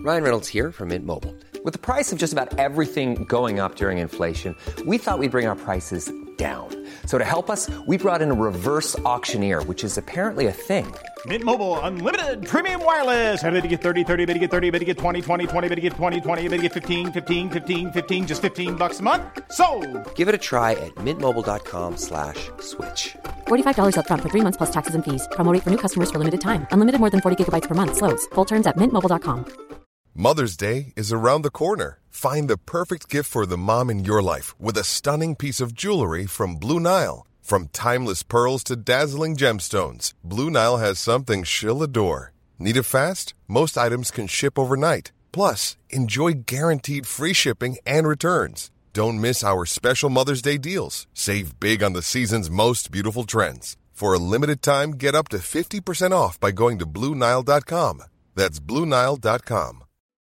Ryan Reynolds here from Mint Mobile. With the price of just about everything going up during inflation, we thought we'd bring our prices down. So to help us, we brought in a reverse auctioneer, which is apparently a thing. Mint Mobile Unlimited Premium Wireless. How to get 30, 30, bit to get 30, bit to get 20, 20, 20, bit to get 20, 20, bit to get 15, 15, 15, 15, just $15 a month? Sold! Give it a try at mintmobile.com/switch. $45 up front for 3 months plus taxes and fees. Promo rate for new customers for limited time. Unlimited more than 40 gigabytes per month. Slows full terms at mintmobile.com. Mother's Day is around the corner. Find the perfect gift for the mom in your life with a stunning piece of jewelry from Blue Nile. From timeless pearls to dazzling gemstones, Blue Nile has something she'll adore. Need it fast? Most items can ship overnight. Plus, enjoy guaranteed free shipping and returns. Don't miss our special Mother's Day deals. Save big on the season's most beautiful trends. For a limited time, get up to 50% off by going to BlueNile.com. That's BlueNile.com.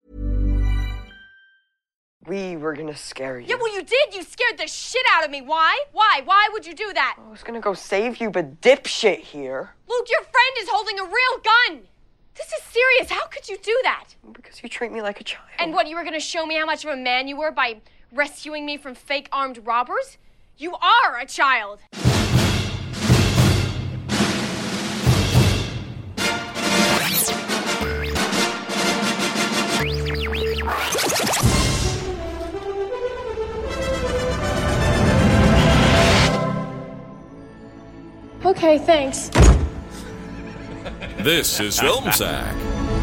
We were gonna scare you. Yeah, well, you did. You scared the shit out of me. Why? Why would you do that? I was gonna go save you, but dipshit here. Luke, your friend is holding a real gun. This is serious. How could you do that? Because you treat me like a child. And what, you were gonna show me how much of a man you were by rescuing me from fake armed robbers? You are a child. Okay, thanks. This is Film Sack.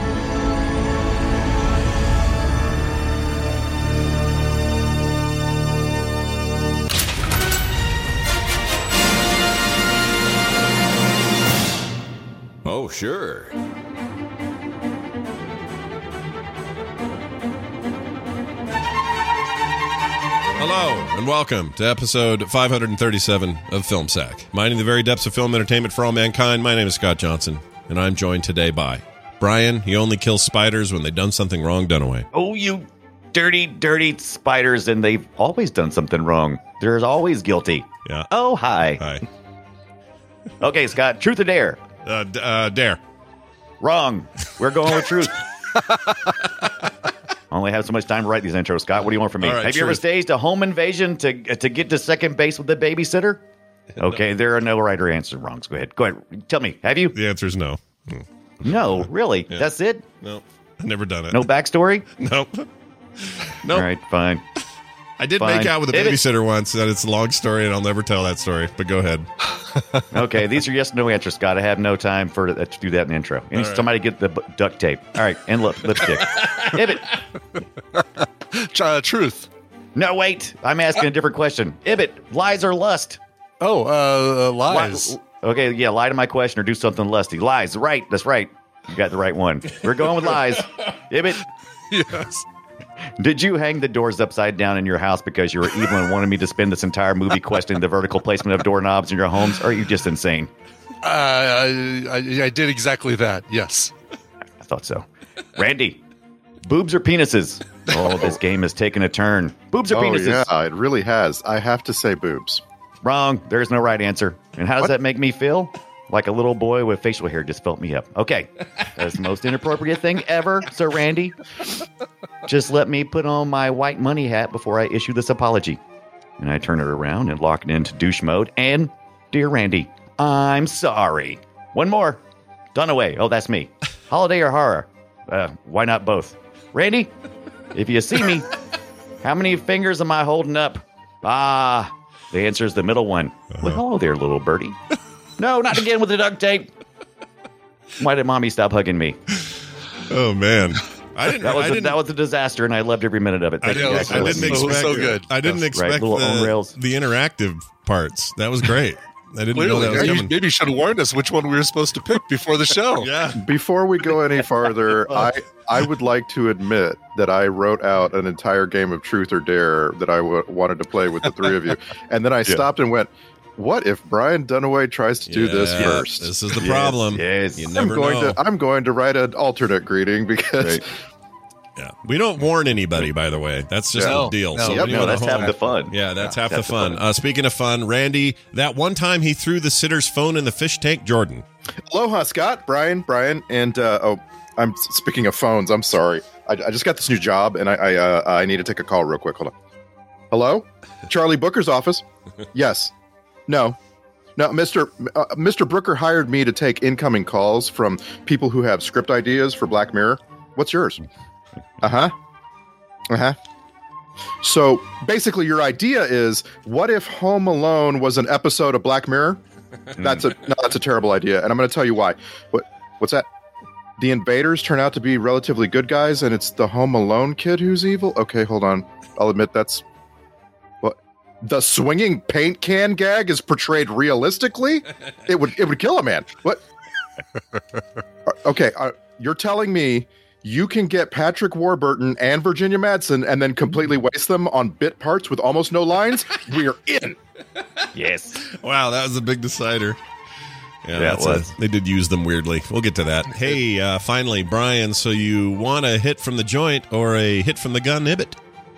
Oh, sure. Hello, and welcome to episode 537 of Film Sack. Mining the very depths of film entertainment for all mankind, my name is Scott Johnson, and I'm joined today by Brian. He only kills spiders when they've done something wrong. Dunaway. Oh, you dirty, dirty spiders, and they've always done something wrong. They're always guilty. Yeah. Oh, hi. Hi. Okay, Scott, truth or dare? Dare. Wrong. We're going with truth. I only have so much time to write these intros, Scott. What do you want from me? All right, have you ever staged a home invasion to get to second base with the babysitter? Okay, there are no right or answer wrongs. Go ahead. Tell me. Have you? The answer is no. No, really? Yeah. That's it? No, I've never done it. No backstory? Nope. All right, fine. I did make out with a babysitter once, and it's a long story, and I'll never tell that story, but go ahead. Okay, these are yes or no answers, Scott. I have no time to do that in the intro. I need somebody to get the duct tape. All right, and lipstick. Ibit. Truth. No, wait. I'm asking a different question. Ibit, lies or lust? Lies. Okay, yeah, lie to my question or do something lusty. Lies, right. That's right. You got the right one. We're going with lies. Ibit. Yes. Did you hang the doors upside down in your house because you were evil and wanted me to spend this entire movie questioning the vertical placement of doorknobs in your homes? Or are you just insane? I did exactly that, yes. I thought so. Randy, boobs or penises? Oh, this game has taken a turn. Boobs or penises? Yeah, it really has. I have to say boobs. Wrong. There's no right answer. And how does that make me feel? Like a little boy with facial hair just felt me up. Okay. That's the most inappropriate thing ever, Sir Randy. Just let me put on my white money hat before I issue this apology. And I turn it around and lock it into douche mode. And, dear Randy, I'm sorry. One more. Dunaway. Oh, that's me. Holiday or horror? Why not both? Randy, if you see me, how many fingers am I holding up? The answer is the middle one. Well, hello there, little birdie. No, not again with the duct tape. Why did mommy stop hugging me? Oh, man. That was a disaster, and I loved every minute of it. I didn't expect the interactive parts. That was great. I didn't know that was coming. Maybe you should have warned us which one we were supposed to pick before the show. Yeah. Before we go any farther, I would like to admit that I wrote out an entire game of Truth or Dare that I wanted to play with the three of you. And then I stopped and went, what if Brian Dunaway tries to do this first? This is the problem. Yes. You never know. I'm going to write an alternate greeting because... Right. Yeah, we don't warn anybody, by the way. That's just the deal. No, that's half the fun. Yeah, that's half the fun. Speaking of fun, Randy, that one time he threw the sitter's phone in the fish tank, Jordan. Aloha, Scott, Brian, and I'm speaking of phones. I'm sorry. I just got this new job, and I need to take a call real quick. Hold on. Hello? Charlie Booker's office? Yes. No, Mr. Brooker hired me to take incoming calls from people who have script ideas for Black Mirror. What's yours? So basically your idea is, what if Home Alone was an episode of Black Mirror? That's a terrible idea, and I'm going to tell you why. What's that? The invaders turn out to be relatively good guys, and it's the Home Alone kid who's evil? Okay, hold on. I'll admit that's... What? The swinging paint can gag is portrayed realistically? It would kill a man. What? Okay, you're telling me you can get Patrick Warburton and Virginia Madsen and then completely waste them on bit parts with almost no lines? We're in. Yes. Wow, that was a big decider. Yeah, it was. They did use them weirdly. We'll get to that. Hey, finally, Brian, so you want a hit from the joint or a hit from the gun, Ibbot?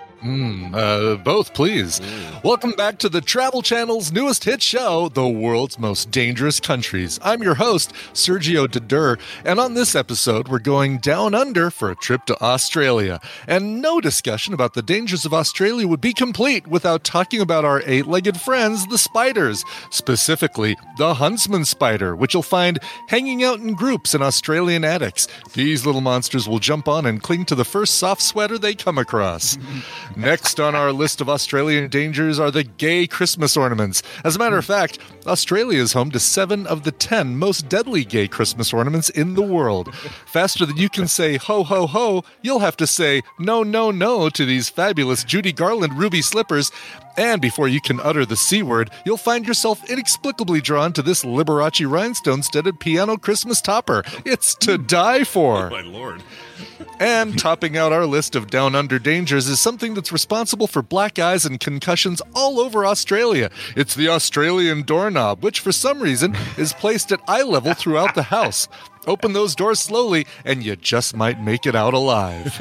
Both, please. Welcome back to the Travel Channel's newest hit show, The World's Most Dangerous Countries. I'm your host, Sergio Dadur, and on this episode, we're going down under for a trip to Australia. And no discussion about the dangers of Australia would be complete without talking about our eight-legged friends, the spiders, specifically the huntsman spider, which you'll find hanging out in groups in Australian attics. These little monsters will jump on and cling to the first soft sweater they come across. Next on our list of Australian dangers are the gay Christmas ornaments. As a matter of fact, Australia is home to 7 of the 10 most deadly gay Christmas ornaments in the world. Faster than you can say ho, ho, ho, you'll have to say no, no, no to these fabulous Judy Garland ruby slippers. And before you can utter the C word, you'll find yourself inexplicably drawn to this Liberace rhinestone-studded piano Christmas topper. It's to die for. Oh, my Lord. And topping out our list of down under dangers is something that's responsible for black eyes and concussions all over Australia. It's the Australian doorknob, which for some reason is placed at eye level throughout the house. Open those doors slowly, and you just might make it out alive.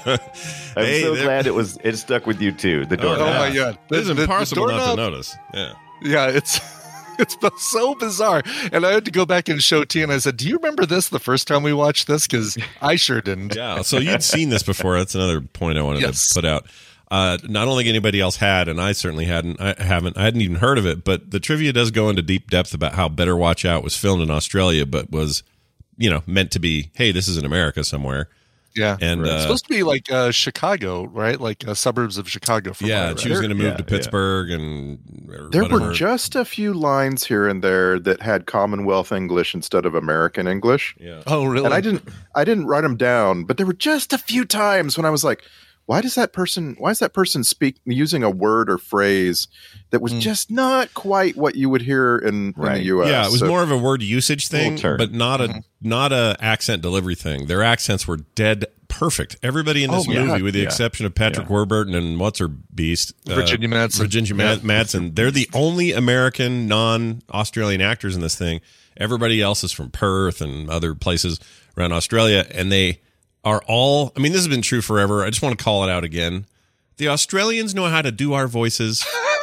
I'm so glad it stuck with you too. The doorknob. Oh my God, It's impossible not to notice. Yeah, it's so bizarre. And I had to go back and show T, and I said, do you remember this the first time we watched this? Because I sure didn't. Yeah, so you'd seen this before. That's another point I wanted to put out. Not only anybody else had, and I certainly hadn't. I hadn't even heard of it, but the trivia does go into deep depth about how Better Watch Out was filmed in Australia, but was, meant to be, hey, this is in America somewhere. Yeah, and it's supposed to be like Chicago, right? Like suburbs of Chicago. She was going to move to Pittsburgh, and there were just a few lines here and there that had Commonwealth English instead of American English. Yeah. Oh, really? And I didn't write them down, but there were just a few times when I was like, why is that person using a word or phrase that was just not quite what you would hear in the U.S.? Yeah, it was more of a word usage thing, but not a accent delivery thing. Their accents were dead perfect. Everybody in this movie, with the exception of Patrick Warburton and what's her beast, Virginia Madsen, they're the only American non-Australian actors in this thing. Everybody else is from Perth and other places around Australia, and they are all, this has been true forever. I just want to call it out again. The Australians know how to do our voices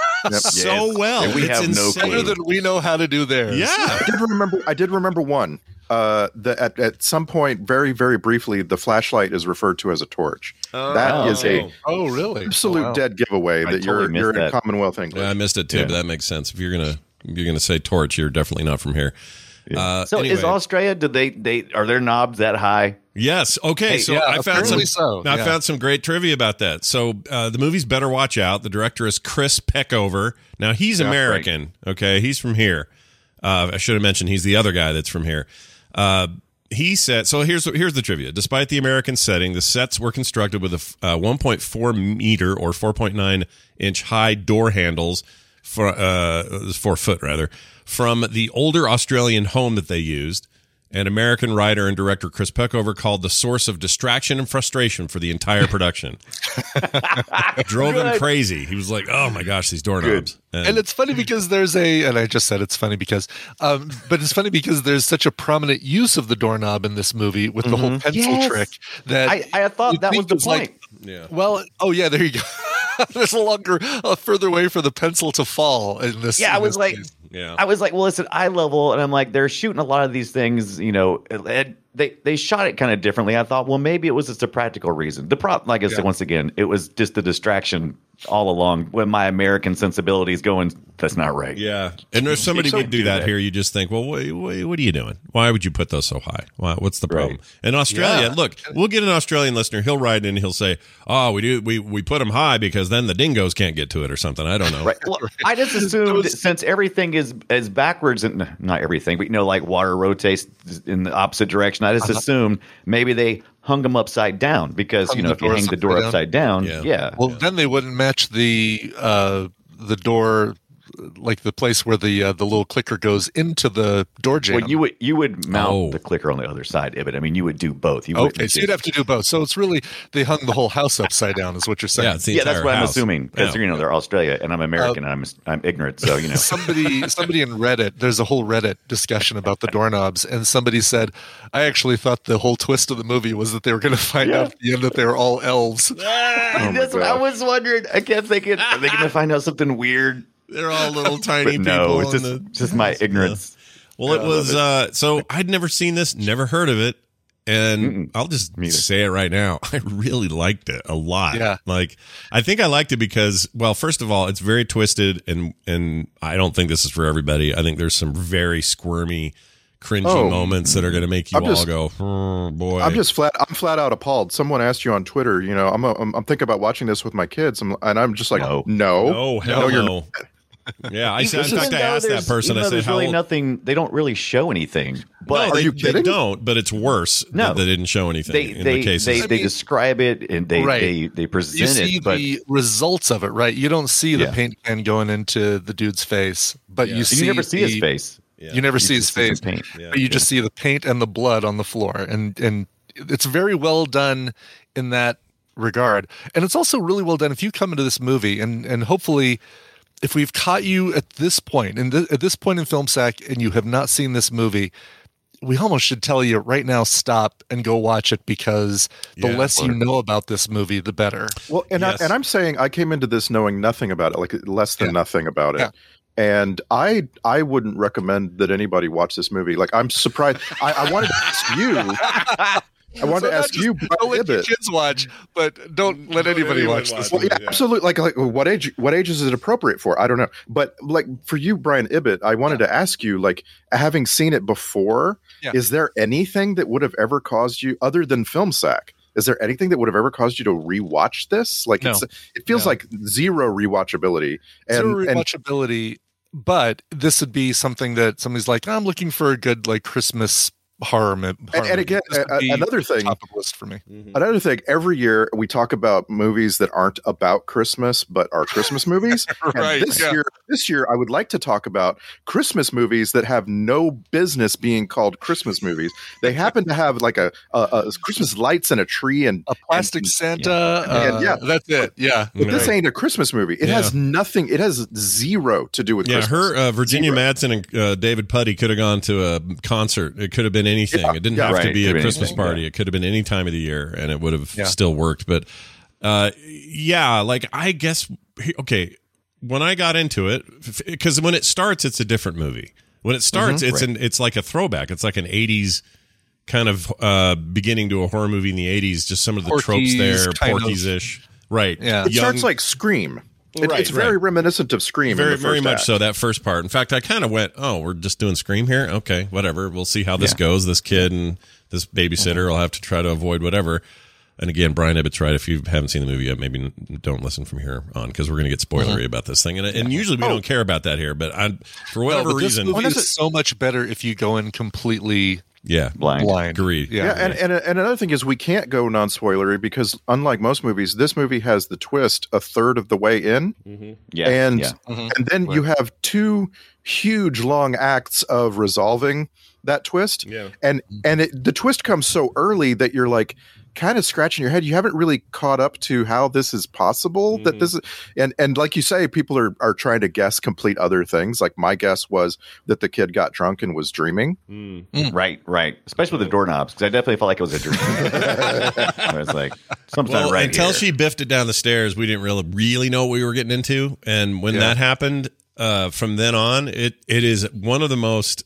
so well. And we it's have no clue. Better than we know how to do theirs. Yeah. I did remember one. At some point, very, very briefly, the flashlight is referred to as a torch. That is a really absolute dead giveaway that you're in Commonwealth English. Yeah, I missed it too, but that makes sense. If you're gonna say torch, you're definitely not from here. Yeah. So anyway. Is Australia? Are their knobs that high? Yes. Okay. So I found some great trivia about that. So the movie's Better Watch Out. The director is Chris Peckover. Now he's American. Right. Okay, he's from here. I should have mentioned he's the other guy that's from here. He said, so here's the trivia. Despite the American setting, the sets were constructed with a 1.4 meter or 4.9 inch high door handles, 4 foot rather, from the older Australian home that they used. And American writer and director Chris Peckover called the source of distraction and frustration for the entire production. Drove him crazy. He was like, oh my gosh, these doorknobs. And it's funny because and I just said it's funny because, but it's funny because there's such a prominent use of the doorknob in this movie with the whole pencil trick that I thought that was the point. There you go. There's a further way for the pencil to fall in this. Yeah, I was like, Yeah. I was like, well, listen, eye level, and I'm like, they're shooting a lot of these things, they shot it kind of differently. I thought, well, maybe it was just a practical reason. The problem, like I said, once again, it was just a distraction all along when my American sensibilities going, that's not right. Yeah. And if somebody would do that here, you just think, well, what are you doing? Why would you put those so high? What's the problem? In Australia, look, we'll get an Australian listener. He'll write in and he'll say, oh, we put them high because then the dingoes can't get to it or something. I don't know. Right. Well, I just assumed since everything is backwards, and not everything, but like water rotates in the opposite direction, I just assumed maybe they hung them upside down because, if you hang the door upside down, Well, then they wouldn't match the door, like the place where the little clicker goes into the door jamb. Well, you would mount the clicker on the other side, Ibit. I mean, you would do both. Okay, so you'd have to do both. So it's really they hung the whole house upside down, is what you're saying. Yeah, that's what I'm assuming because they're Australia and I'm American and I'm ignorant. So somebody in Reddit. There's a whole Reddit discussion about the doorknobs, and somebody said, I actually thought the whole twist of the movie was that they were going to find out at the end that they were all elves. That's what I was wondering. I kept thinking, are they going to find out something weird? They're all little tiny people. No, it's just my ignorance. Well, it was so I'd never seen this, never heard of it, and I'll just say it right now. I really liked it a lot. Yeah. Like, I think I liked it because, well, first of all, it's very twisted, and I don't think this is for everybody. I think there's some very squirmy, cringy moments that are going to make you go, oh, boy. I'm flat out appalled. Someone asked you on Twitter, I'm thinking about watching this with my kids, and I'm just like, no, you're not. Yeah, I said. In fact, I asked that person. I said, "There's really nothing. They don't really show anything." But are you kidding? They don't. But it's worse. No, that they didn't show anything. They describe it and they present you see it. But the results of it, right? You don't see the paint can going into the dude's face, but you never see his face. Yeah. You never see his face, but you just see the paint and the blood on the floor, and it's very well done in that regard. And it's also really well done if you come into this movie and hopefully. If we've caught you at this point, at this point in Film Sack, and you have not seen this movie, we almost should tell you right now, stop and go watch it because the less you know about this movie, the better. Well, I'm saying I came into this knowing nothing about it, like less than nothing about it. Yeah. And I wouldn't recommend that anybody watch this movie. Like, I'm surprised. I wanted to ask you. I wanted to ask you, don't let your kids watch, but don't let anybody watch this. Well, yeah, absolutely. Like what age is it appropriate for? I don't know. But like for you, Brian Ibbott, I wanted to ask you, like, having seen it before, is there anything that would have ever caused you, other than Film Sack? Is there anything that would have ever caused you to rewatch this? Like, it feels like zero rewatchability. Zero rewatchability. But this would be something that somebody's like, I'm looking for a good like Christmas horror. And again, another thing, top of the list for me. Another thing, every year we talk about movies that aren't about Christmas but are Christmas movies. Right. And this year, I would like to talk about Christmas movies that have no business being called Christmas movies. They happen to have like a Christmas lights and a tree and a plastic Santa. That's it. Yeah, but this ain't a Christmas movie. It has nothing. It has zero to do with Christmas. Virginia Madsen and David Puddy could have gone to a concert. It could have been anything. It didn't have to be a Christmas party. It could have been any time of the year, and it would have still worked. But like I guess when I got into it, because when it starts, it's a different movie. When it starts, it's like a throwback. It's like an 80s kind of beginning to a horror movie in the 80s. Just some of the tropes there, Porky's-ish. Right. Yeah. It starts like Scream. It's very reminiscent of Scream. Very much so, that first part. In fact, I kind of went, oh, we're just doing Scream here? Okay, whatever. We'll see how this goes. This kid and this babysitter will have to try to avoid whatever. And again, Brian Ibbott's right. If you haven't seen the movie yet, maybe don't listen from here on because we're going to get spoilery about this thing. And usually we don't care about that here. But for whatever reason. This movie is so much better if you go in completely blind. Agreed. And another thing is we can't go non-spoilery because unlike most movies, this movie has the twist a third of the way in. And then you have two huge long acts of resolving that twist. And the twist comes so early that you're like kind of scratching your head. You haven't really caught up to how this is possible. That this is, and like you say, people are trying to guess complete other things. Like my guess was that the kid got drunk and was dreaming. Right. Especially with the doorknobs, because I definitely felt like it was a dream. I was like, something's not right until here. she biffed it down the stairs, we didn't really know what we were getting into. And when that happened, from then on, it is one of the most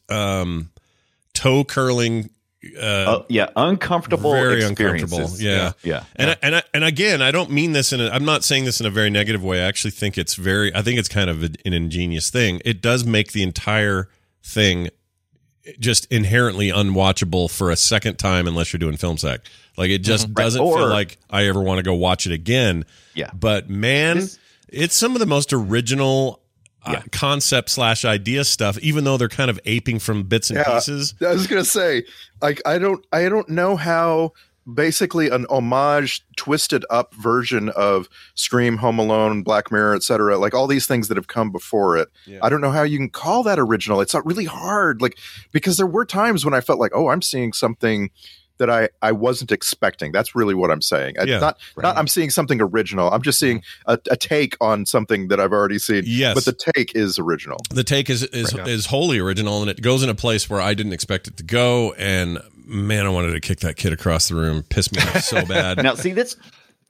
toe curling. Uncomfortable. Very experiences. uncomfortable. Yeah. And again, I don't mean this I'm not saying this in a very negative way. I actually think it's kind of an ingenious thing. It does make the entire thing just inherently unwatchable for a second time unless you're doing film sack. Like it just doesn't feel like I ever want to go watch it again. Yeah. But man, it's some of the most original concept / idea stuff, even though they're kind of aping from bits and pieces. I was gonna say, like, I don't know how basically an homage, twisted up version of Scream, Home Alone, Black Mirror, etc., like all these things that have come before it. I don't know how you can call that original. It's not really hard, like, because there were times when I felt like, oh, I'm seeing something that I wasn't expecting. That's really what I'm saying. Not I'm seeing something original. I'm just seeing a take on something that I've already seen. Yes. But the take is original. The take is wholly original, and it goes in a place where I didn't expect it to go. And man, I wanted to kick that kid across the room. Pissed me off so bad. Now, see, this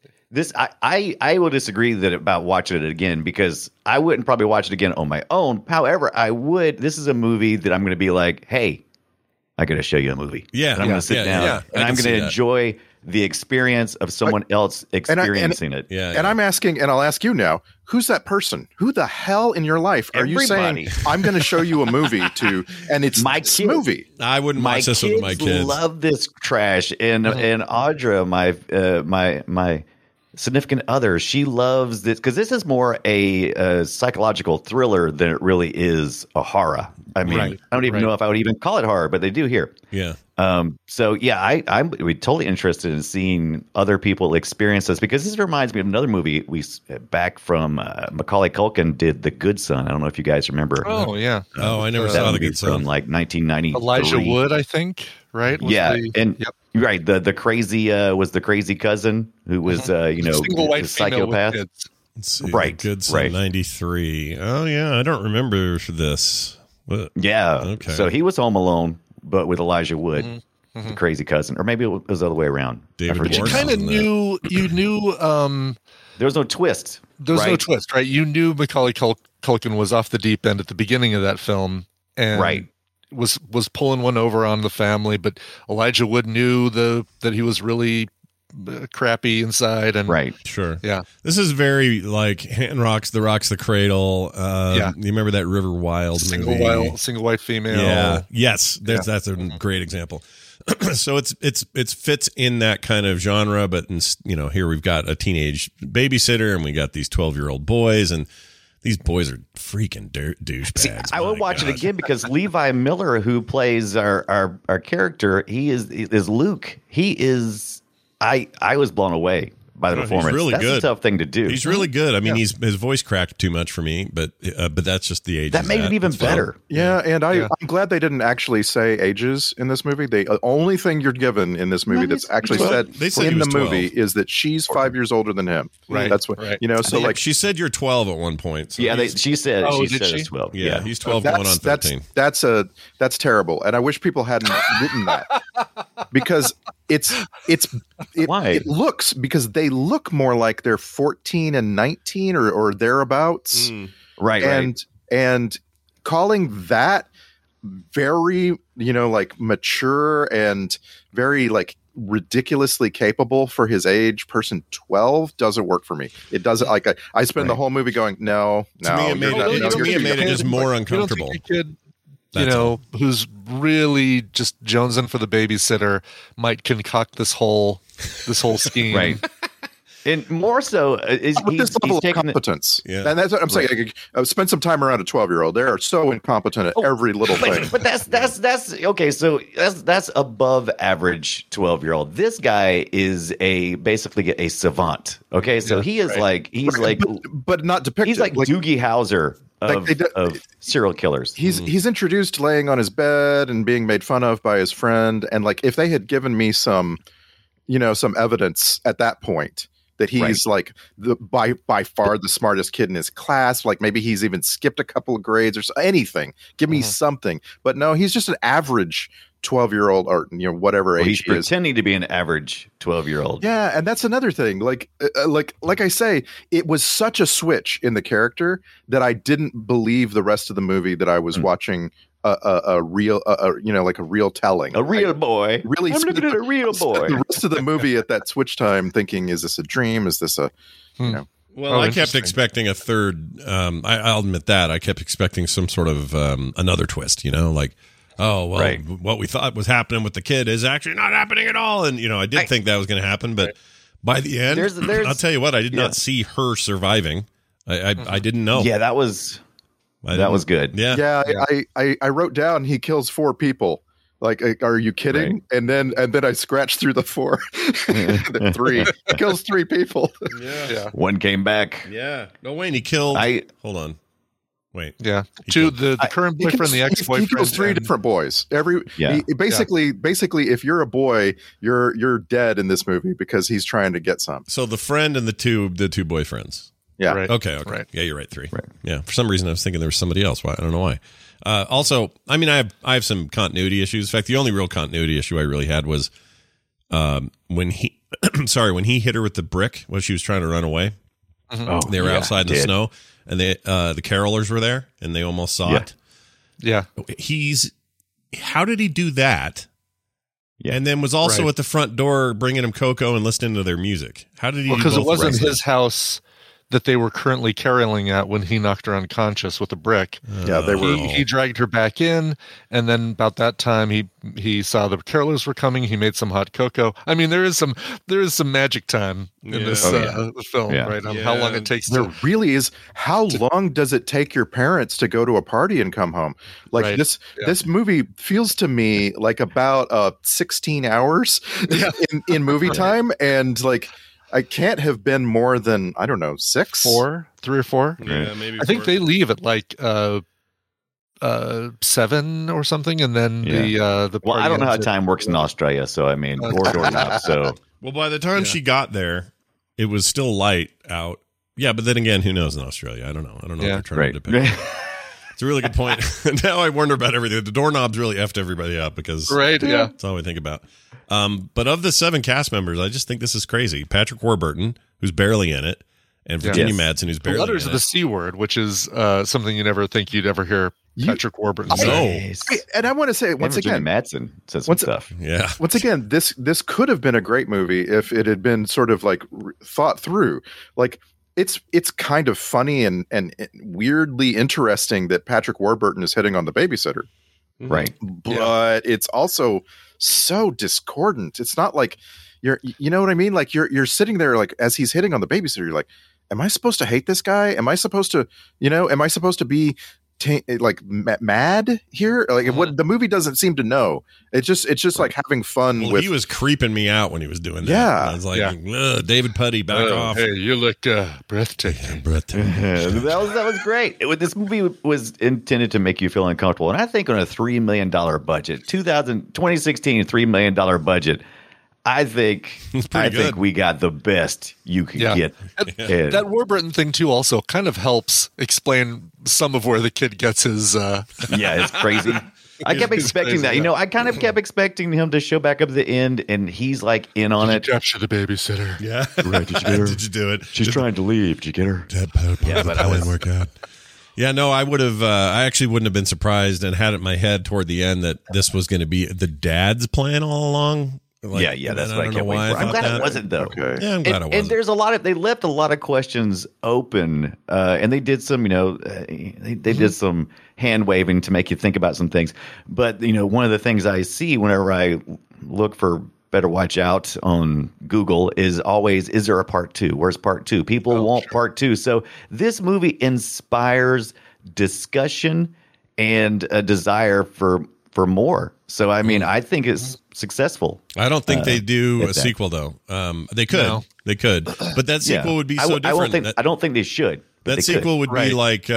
I will disagree about watching it again, because I wouldn't probably watch it again on my own. However, I would. This is a movie that I'm going to be like, hey, I got to show you a movie. Yeah. And I'm going to sit down and I'm going to enjoy the experience of someone else experiencing it. Yeah. And I'm asking, and I'll ask you now, who's that person? Who the hell in your life are you saying, I'm going to show you a movie to, and it's my this movie? I wouldn't watch this with my kids. Love this trash. And Audra, my significant other, she loves this because this is more a psychological thriller than it really is a horror. I mean, I don't even know if I would even call it horror, but they do here. Yeah. So yeah, I'm totally interested in seeing other people experience this, because this reminds me of another movie we back from Macaulay Culkin did, The Good Son. I don't know if you guys remember. Oh yeah. I never saw The Good Son. From like 1990. Elijah Wood, I think. Right. Right. The crazy was the crazy cousin who was single white psychopath. Let's see, right. Good Son, 93. Oh yeah, I don't remember this. What? Yeah. Okay. So he was Home Alone, but with Elijah Wood, the crazy cousin, or maybe it was the other way around. David You kind of knew. There was no twist. There was no twist, right? You knew Macaulay Culkin was off the deep end at the beginning of that film, and was pulling one over on the family. But Elijah Wood knew that he was really crappy inside, and sure, yeah. This is very like Hand Rocks, The Rocks, The Cradle. You remember that River Wild movie? Single white female. Yeah, yes, that's a great example. So it's fits in that kind of genre, but here we've got a teenage babysitter, and we got these 12-year-old boys, and these boys are freaking douchebags. See, I would watch it again because Levi Miller, who plays our character, he is Luke. He is. I was blown away by the performance. He's really that's good. a tough thing to do. He's really good. I mean, his voice cracked too much for me, but that's just the age. That made it even better. Yeah, and I'm glad they didn't actually say ages in this movie. The only thing you're given in this movie that's actually said in the movie is that she's 5 years older than him. Right. That's what So like she said, you're 12 at one point. So she said. Oh, she said she? it's 12. Yeah, he's 12 going on 13. That's terrible, and I wish people hadn't written that because it looks, because they look more like they're 14 and 19 or thereabouts. And calling that very, like mature and very like ridiculously capable for his age person 12 doesn't work for me. It doesn't. Like I spend the whole movie going, no. To me, it made it just more uncomfortable. Who's really just jonesing for the babysitter might concoct this whole scheme, right? And more so, with this level of competence. And that's what I'm saying. I've spent some time around a 12-year-old. They are so incompetent at every little thing. But that's okay. So that's above average 12-year-old. This guy is basically a savant. Okay, so he is but not depicted. He's like Doogie Howser of serial killers. He's introduced laying on his bed and being made fun of by his friend. And like, if they had given me some evidence at that point that he's like by far the smartest kid in his class, like maybe he's even skipped a couple of grades or anything, give me something. But no, he's just an average 12-year-old or whatever age he's he is. pretending to be an average 12-year-old. Yeah, and that's another thing. Like I say, it was such a switch in the character that I didn't believe the rest of the movie that I was watching a real, like a real telling, a real boy. Really, I'm looking at a real boy. The rest of the movie at that switch time, thinking, is this a dream? Is this a, Well, I kept expecting a third. I'll admit that I kept expecting some sort of another twist. Like, oh well, what we thought was happening with the kid is actually not happening at all. And I did think that was going to happen, but by the end, I'll tell you what, I did not see her surviving. I didn't know. Yeah, that was good. Yeah. I wrote down he kills 4 people. Like, are you kidding? Right. And then I scratched through the 4, the 3. He kills 3 people. Yeah. One came back. Yeah. No, Wayne, he killed. Hold on. Wait. Yeah. To the current boyfriend, the ex-boyfriend. He kills 3 different boys. Basically, if you're a boy, you're dead in this movie because he's trying to get some. So the friend and the two boyfriends. Yeah. Right. Okay. Right. Yeah, you're right. 3. Right. Yeah. For some reason, I was thinking there was somebody else. Why? I don't know why. Also, I mean, I have some continuity issues. In fact, the only real continuity issue I really had was when he hit her with the brick when she was trying to run away. Mm-hmm. They were outside in the snow, and the carolers were there, and they almost saw it. Yeah. How did he do that? Yeah. And then was also at the front door bringing him cocoa and listening to their music. How did he? Because it wasn't his his house that they were currently caroling at when he knocked her unconscious with a brick. Yeah, they were. He dragged her back in, and then about that time he saw the carolers were coming. He made some hot cocoa. I mean, there is some magic time in this film, right? On how long it takes. There really is. How long does it take your parents to go to a party and come home? Like this movie feels to me like about 16 hours in movie time, and like. I can't have been more than, I don't know, 6? 4? 3 or 4? Yeah, maybe. I think they leave at like 7 or something, and then the well, I don't know how time works in Australia, so I mean, or doorknob. So well, by the time she got there, it was still light out. Yeah, but then again, who knows in Australia? I don't know. If they're trying to depend. It's a really good point. Now I wonder about everything. The doorknobs really effed everybody up because that's all we think about. But of the 7 cast members, I just think this is crazy. Patrick Warburton, who's barely in it, and Virginia Madsen, who's barely in it. The letters of the C word, which is something you never think you'd ever hear Patrick Warburton say. And I want to say once again, Madsen says some stuff. Yeah. Once again, this could have been a great movie if it had been sort of like thought through. Like it's kind of funny and weirdly interesting that Patrick Warburton is hitting on the babysitter. Right. But it's also so discordant. It's not like you know what I mean? Like you're sitting there like as he's hitting on the babysitter, you're like, am I supposed to hate this guy? Am I supposed to, am I supposed to be mad here? Like what the movie doesn't seem to know. It's just like having fun with. He was creeping me out when he was doing that. Yeah. I was like, David Puddy, back off. Hey, you look breathtaking. That was great. This movie was intended to make you feel uncomfortable, and I think on a $3 million budget, 2016 $3 million budget. I think we got the best you could get. That Warburton thing too also kind of helps explain some of where the kid gets his. It's crazy. I kept expecting that. I kind of kept expecting him to show back up at the end, and he's like in on it. Capture the babysitter. Yeah, right. Did you get her? Did you do it? She's trying to leave. Did you get her? But I didn't work out. Yeah, no, I would have. I actually wouldn't have been surprised and had it in my head toward the end that this was going to be the dad's plan all along. Like, that's what I kept waiting for. I'm glad it wasn't, though. Okay. Yeah, I'm glad it wasn't. And there's they left a lot of questions open, and they did some, they did some hand waving to make you think about some things. But, one of the things I see whenever I look for Better Watch Out on Google is always, is there a part 2? Where's part 2? People want part 2. So this movie inspires discussion and a desire for more. So, I mean, I think it's successful. I don't think they do a sequel, though. They could. No. They could. But that sequel would be so different. I don't think they should. That sequel would be like,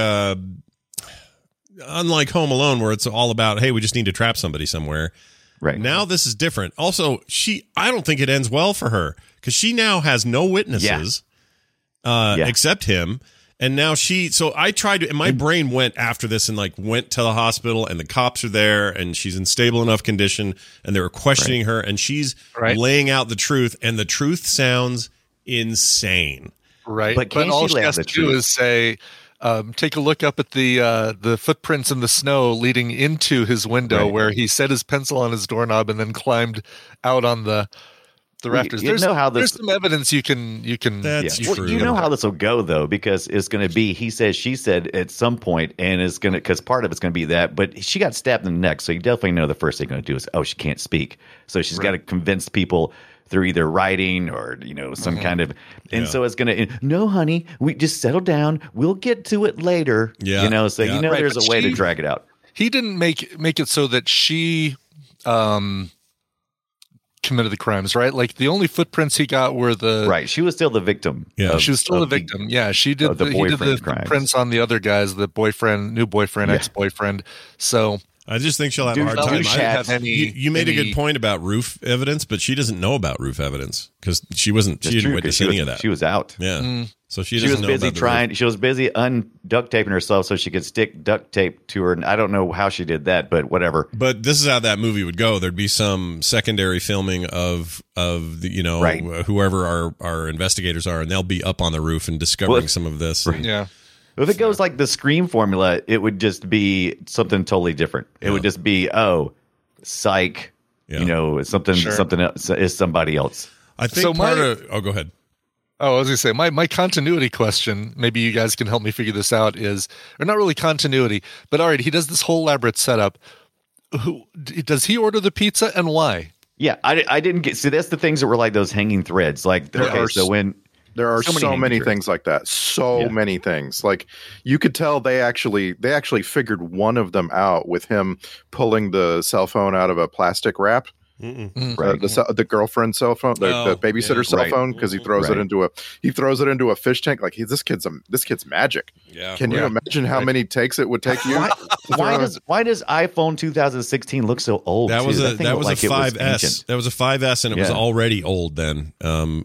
unlike Home Alone, where it's all about, hey, we just need to trap somebody somewhere. Right. Now this is different. Also, I don't think it ends well for her because she now has no witnesses except him. And now so I tried to, and my brain went after this and like went to the hospital, and the cops are there, and she's in stable enough condition, and they were questioning her, and she's laying out the truth, and the truth sounds insane. Right. But all she has to do is say, take a look up at the footprints in the snow leading into his window where he set his pencil on his doorknob and then climbed out on the rafters. There's some evidence you can. That's true. You know how this will go though, because it's going to be he said, she said at some point, and it's going to, because part of it's going to be that. But she got stabbed in the neck, so you definitely know the first thing they're going to do is, she can't speak, so she's got to convince people through either writing or some kind of, and so it's going to, no, honey, we just settle down. We'll get to it later. Yeah, there's a way to drag it out. He didn't make it so that she committed the crimes, right? Like the only footprints he got were she was still the victim. Yeah, she was still the victim. She did he did the prints on the other guys, the boyfriend, new boyfriend, ex-boyfriend. So I just think she'll have a hard time. You made a good point about roof evidence, but she doesn't know about roof evidence because she didn't witness any of that. She was out. Yeah. So she was busy she was busy unduct taping herself so she could stick duct tape to her. And I don't know how she did that, but whatever. But this is how that movie would go. There'd be some secondary filming of the, whoever our investigators are, and they'll be up on the roof and discovering some of this. Right. Yeah. If it goes like the Scream formula, it would just be something totally different. It would just be, psych, something else is somebody else. I think go ahead. Oh, I was going to say, my continuity question, maybe you guys can help me figure this out, or not really continuity, but all right, he does this whole elaborate setup. Does he order the pizza and why? Yeah, I didn't get, see, that's the things that were like those hanging threads. Like, there are so many things like that. Many things. Like you could tell they actually figured one of them out with him pulling the cell phone out of a plastic wrap. The girlfriend's cell phone, the babysitter's cell phone, because he throws it into a fish tank. Like this kid's magic. Yeah. Can you imagine how many takes it would take you? Why does iPhone 2016 look so old? That was a 5S. That was a 5S, and it was already old then.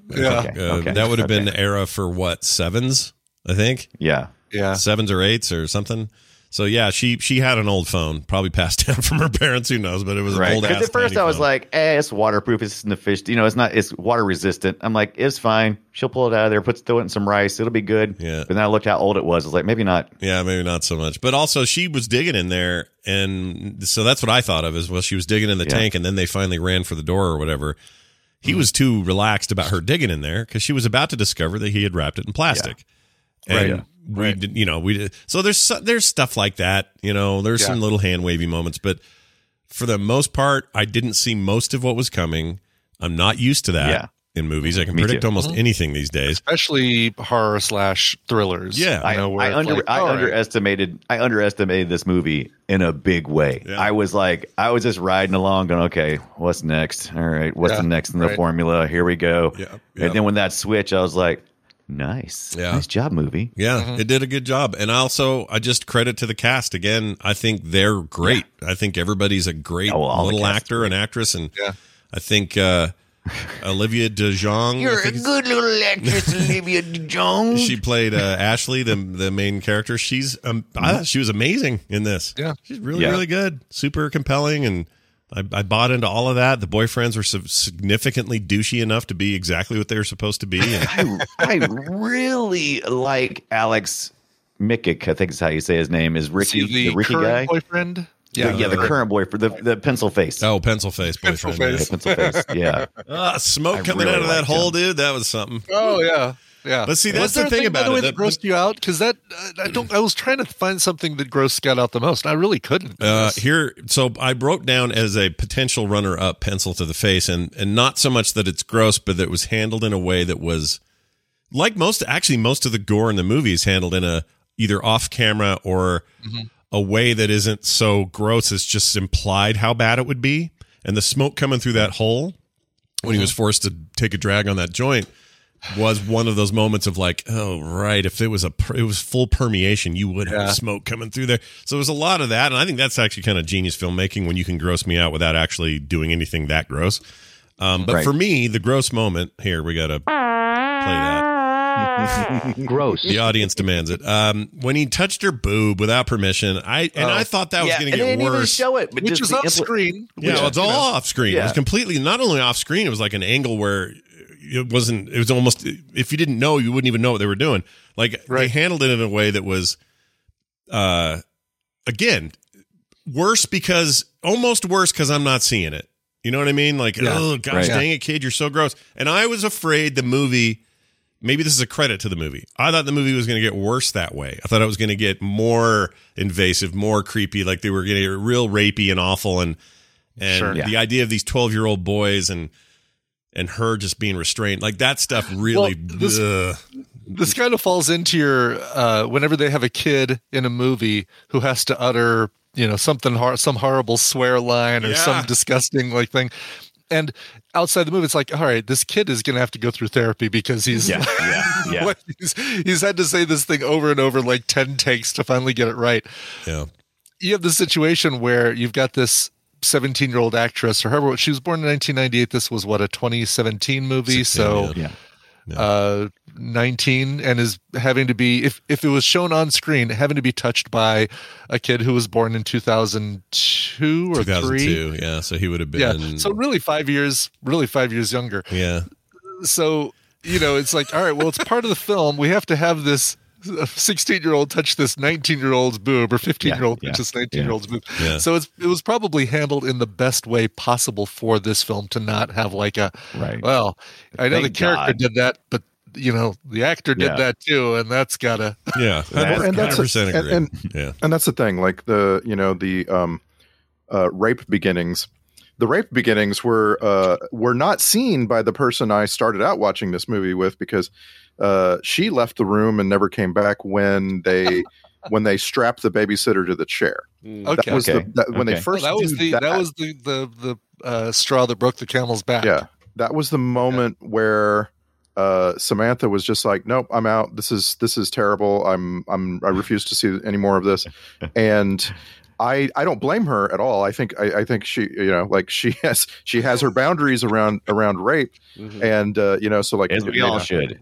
That would have been the era for what, 7s, I think. Yeah. 7s or 8s or something. So yeah, she had an old phone, probably passed down from her parents. Who knows? But it was an old ass. Because at first I was like, it's waterproof. It's in the fish. It's water resistant. I'm like, it's fine. She'll pull it out of there, throw it in some rice. It'll be good. Yeah. But then I looked how old it was. I was like, maybe not. Yeah, maybe not so much. But also, she was digging in there, and so that's what I thought of as well. She was digging in the tank, and then they finally ran for the door or whatever. He was too relaxed about her digging in there because she was about to discover that he had wrapped it in plastic. And we did. So there's stuff like that. There's some little hand wavy moments, but for the most part, I didn't see most of what was coming. I'm not used to that in movies. I can predict almost anything these days, especially horror / thrillers. Yeah, I underestimated this movie in a big way. Yeah. I was just riding along, going, okay, what's next? All right, what's the next in the formula? Here we go. Yeah. And then when that switch, I was like, nice. Yeah. Nice job, movie. Yeah, it did a good job. And also, I just credit to the cast. Again, I think they're great. Yeah. I think everybody's a great little actor and actress. And I think Olivia DeJonge. You're a good little actress, Olivia DeJonge. She played Ashley, the main character. She was amazing in this. Yeah. She's really good. Super compelling, and I bought into all of that. The boyfriends were significantly douchey enough to be exactly what they were supposed to be. And I really like Alex Mikic, I think is how you say his name, is Ricky, the Ricky guy. Boyfriend? The current boyfriend, the pencil face. Oh, pencil face boyfriend. Pencil face, yeah. Smoke coming out of that hole, dude. That was something. Oh, yeah. Yeah, but see, that's the thing about it. That grossed you out, because I was trying to find something that grossed Scott out the most. I really couldn't. So I wrote down as a potential runner-up pencil to the face, and not so much that it's gross, but that it was handled in a way that was like most of the gore in the movie is handled in a either off camera or a way that isn't so gross. It's just implied how bad it would be, and the smoke coming through that hole when he was forced to take a drag on that joint was one of those moments of like, oh, right, if it was full permeation, you would have smoke coming through there. So there was a lot of that, and I think that's actually kind of genius filmmaking when you can gross me out without actually doing anything that gross. But for me, the gross moment, here, we got to play that. Gross. The audience demands it. When he touched her boob without permission, I thought that was going to get they didn't even worse. show it, but Which just was the off screen. Yeah, it's all off screen. It was completely not only off screen. It was like an angle where it wasn't. It was almost, if you didn't know, you wouldn't even know what they were doing. Like they handled it in a way that was, again, almost worse because I'm not seeing it. You know what I mean? Like, oh gosh, dang it, kid, you're so gross. And I was afraid the movie. Maybe this is a credit to the movie. I thought the movie was going to get worse that way. I thought it was going to get more invasive, more creepy, like they were going to get real rapey and awful, and the idea of these 12-year-old boys and her just being restrained, like that stuff really. This kind of falls into your whenever they have a kid in a movie who has to utter, some horrible swear line or some disgusting thing. And outside the movie, it's like, all right, this kid is going to have to go through therapy because he's he's had to say this thing over and over like 10 takes to finally get it right. Yeah. You have this situation where you've got this 17-year-old actress, or however, she was born in 1998. This was a 2017 movie. 16, 19, and is having to be, if it was shown on screen, having to be touched by a kid who was born in 2002 or 2002, yeah. So he would have been. Yeah. So really 5 years younger. Yeah. So, it's like, all right, well, it's part of the film. We have to have this 16-year-old touch this 19-year-old's boob, or 15-year-old touch this 19-year-old's boob. Yeah. So it was probably handled in the best way possible for this film to not have well, I know the character did that, but the actor did that too, and that's gotta and that's 100% agree. And that's the thing, like the rape beginnings. The rape beginnings were not seen by the person I started out watching this movie with, because she left the room and never came back when they strapped the babysitter to the chair. Okay. When they first that was the straw that broke the camel's back. Yeah, that was the moment where Samantha was just like, nope, I'm out. This is terrible. I refuse to see any more of this. And I don't blame her at all. I think she, she has her boundaries around rape. And, so like, as we all should.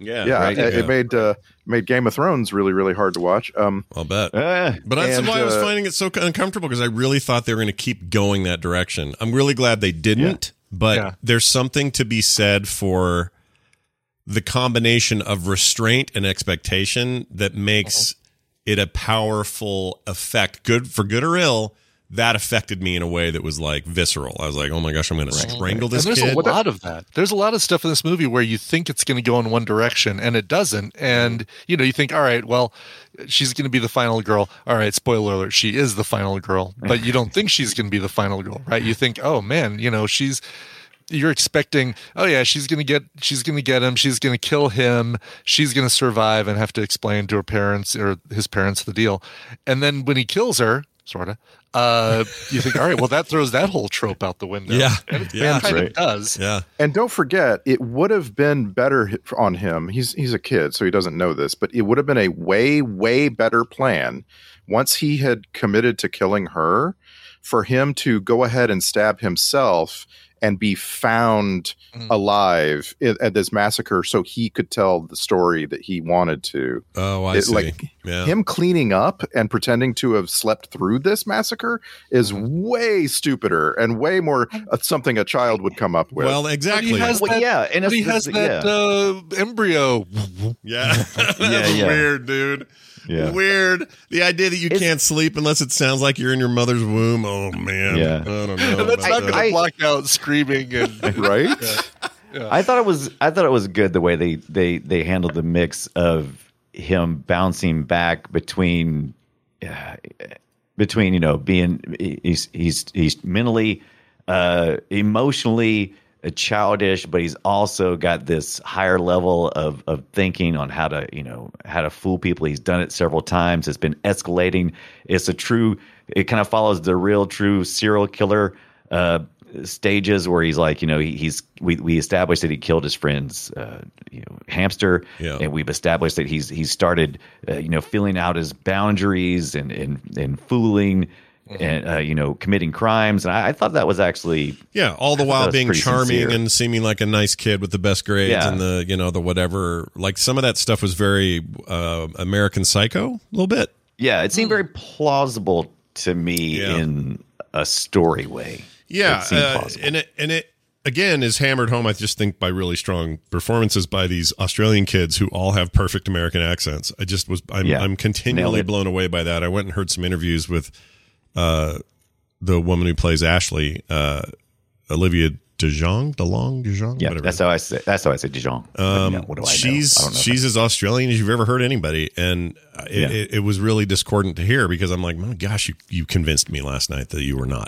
It made Game of Thrones really, really hard to watch. I'll bet. But that's why I was finding it so uncomfortable, because I really thought they were going to keep going that direction. I'm really glad they didn't, but there's something to be said for the combination of restraint and expectation that makes it a powerful effect, good or ill. That affected me in a way that was like visceral. I was like, oh my gosh, I'm going to strangle this kid. There's a lot of that. There's a lot of stuff in this movie where you think it's going to go in one direction and it doesn't. And, you think, all right, well, she's going to be the final girl. All right, spoiler alert, she is the final girl. But you don't think she's going to be the final girl, right? You think, oh man, you're expecting, oh yeah, she's gonna get him, she's gonna kill him, she's gonna survive and have to explain to her parents or his parents the deal. And then when he kills her, sorta, you think, all right, well, that throws that whole trope out the window. Yeah. And it kind of does. Yeah. And don't forget, it would have been better on him. He's a kid, so he doesn't know this, but it would have been a way, way better plan once he had committed to killing her, for him to go ahead and stab himself and be found alive at this massacre, so he could tell the story that he wanted to. Oh, I see. Him cleaning up and pretending to have slept through this massacre is way stupider and way more something a child would come up with. Well, exactly. He has that embryo. Yeah. Weird, dude. Yeah. Weird. The idea that you can't sleep unless it sounds like you're in your mother's womb. Oh man. Yeah. I don't know. And that's not going to block out screaming and right. Yeah. I thought it was good the way they handled the mix of him bouncing back between being he's mentally, emotionally childish, but he's also got this higher level of thinking on how to fool people. He's done it several times. It's been escalating. It kind of follows the real true serial killer stages, where he's like, we established that he killed his friend's hamster, and we've established that he's started filling out his boundaries and fooling and committing crimes. And I thought that was actually all the while being charming sincere. and seeming like a nice kid with the best grades and the whatever. Like some of that stuff was very American Psycho a little bit. Yeah, it seemed very plausible to me in a story way. Yeah, it seemed plausible. and it again is hammered home, I just think, by really strong performances by these Australian kids who all have perfect American accents. I'm continually blown away by that. I went and heard some interviews with the woman who plays Ashley, Olivia DeJong. Yeah, that's how I say DeJong. What do I know? She's as Australian as you've ever heard anybody, and it was really discordant to hear because I'm like, my gosh, you convinced me last night that you were not.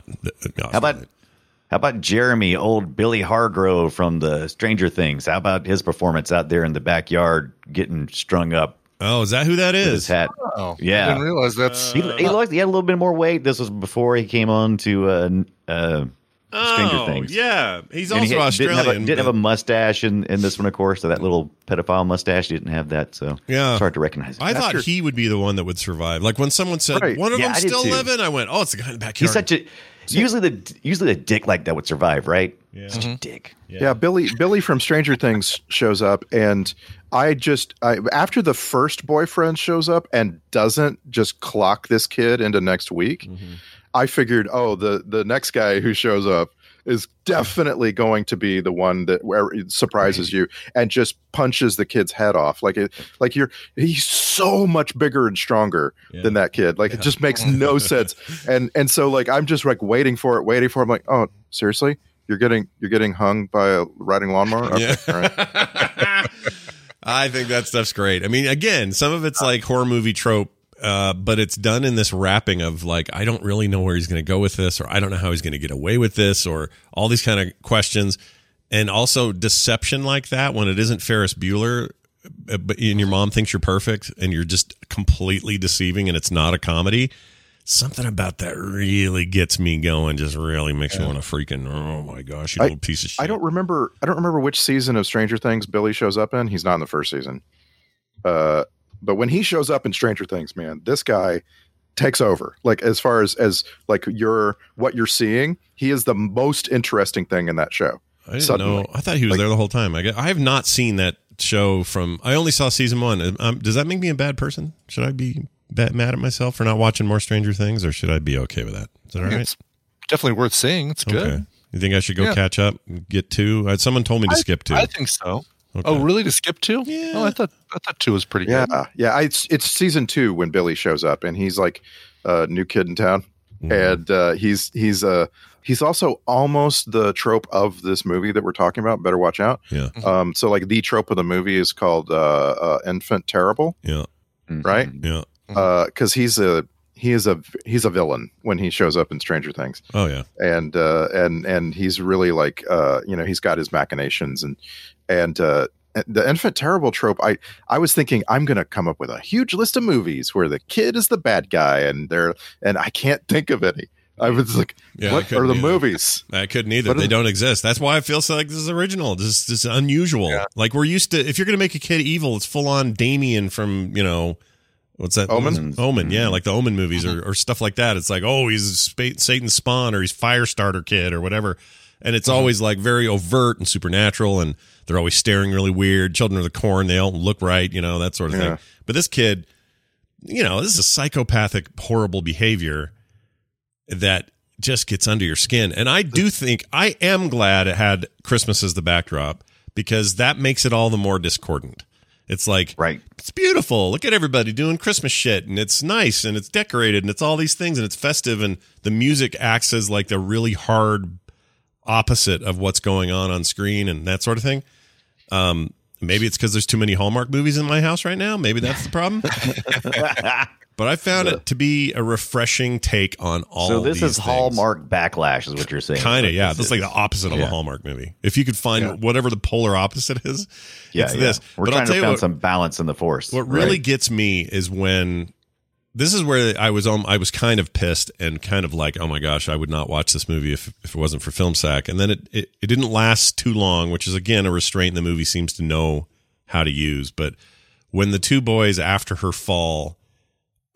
How about Jeremy, old Billy Hargrove from the Stranger Things? How about his performance out there in the backyard getting strung up? Oh, is that who that is? His hat. Oh, yeah. I didn't realize that's. He had a little bit more weight. This was before he came on to Stranger Things. Yeah, he's also Australian. Didn't have a mustache in this one, of course. So that little pedophile mustache, he didn't have that. So it's hard to recognize him. I thought he would be the one that would survive. Like when someone said one of them still living, I went, "Oh, it's the guy in the backyard." He's such a usually the dick like that would survive, right? Yeah. Such a dick. Yeah, Billy from Stranger Things shows up, and I after the first boyfriend shows up and doesn't just clock this kid into next week, I figured, the next guy who shows up is definitely going to be the one that where it surprises you and just punches the kid's head off. He's so much bigger and stronger than that kid. Like it just makes no sense. And so like I'm just like waiting for it. I'm like, oh, seriously? You're getting hung by a riding lawnmower? Okay, all right. I think that stuff's great. I mean, again, some of it's like horror movie trope, but it's done in this wrapping of like, I don't really know where he's going to go with this, or I don't know how he's going to get away with this, or all these kind of questions. And also deception like that when it isn't Ferris Bueller, but and your mom thinks you're perfect and you're just completely deceiving and it's not a comedy. Something about that really gets me going. Just really makes me want to freaking, oh my gosh, you little piece of shit. I don't remember which season of Stranger Things Billy shows up in. He's not in the first season. But when he shows up in Stranger Things, man, this guy takes over. Like as far as like what you're seeing, he is the most interesting thing in that show. I didn't know. I thought he was there the whole time. I have not seen that show I only saw season 1. Does that make me a bad person? Should I be mad at myself for not watching more Stranger Things, or should I be okay with that? Is that all right? It's definitely worth seeing. It's good. Okay. You think I should go catch up and get 2? Someone told me to skip 2. I think so. Okay. Oh, really? To skip 2? Yeah. Oh, I thought 2 was pretty good. Yeah. It's season 2 when Billy shows up, and he's like a new kid in town, and he's also almost the trope of this movie that we're talking about. Better watch out. Yeah. So like the trope of the movie is called Infant Terrible. Yeah. Right. Yeah. Because he is a villain when he shows up in Stranger Things. Oh yeah. And he's really like he's got his machinations and the Infant Terrible trope. I was thinking I'm going to come up with a huge list of movies where the kid is the bad guy and I can't think of any. I was like, what are the movies? I couldn't either. They don't exist. That's why I feel so like this is original. This is unusual. Yeah. Like we're used to, if you're going to make a kid evil, it's full on Damien from, what's that? Omen. Yeah. Like the Omen movies or stuff like that. It's like, oh, he's Satan's spawn or he's Firestarter kid or whatever. And it's always like very overt and supernatural. And they're always staring really weird. Children of the Corn. They don't look right, that sort of thing. But this kid, this is a psychopathic, horrible behavior that just gets under your skin. And I do think, I am glad it had Christmas as the backdrop because that makes it all the more discordant. It's like, it's beautiful. Look at everybody doing Christmas shit and it's nice and it's decorated and it's all these things and it's festive and the music acts as like the really hard opposite of what's going on screen and that sort of thing. Maybe it's because there's too many Hallmark movies in my house right now. Maybe that's the problem. But I found it to be a refreshing take on all. So this is Hallmark backlash, is what you're saying? Kind of, yeah. That's like the opposite of a Hallmark movie. If you could find whatever the polar opposite is, it's this. We're trying to find some balance in the force. What really gets me is when this is where I was kind of pissed and kind of like, oh my gosh, I would not watch this movie if it wasn't for Film Sack. And then it didn't last too long, which is again a restraint the movie seems to know how to use. But when the two boys after her fall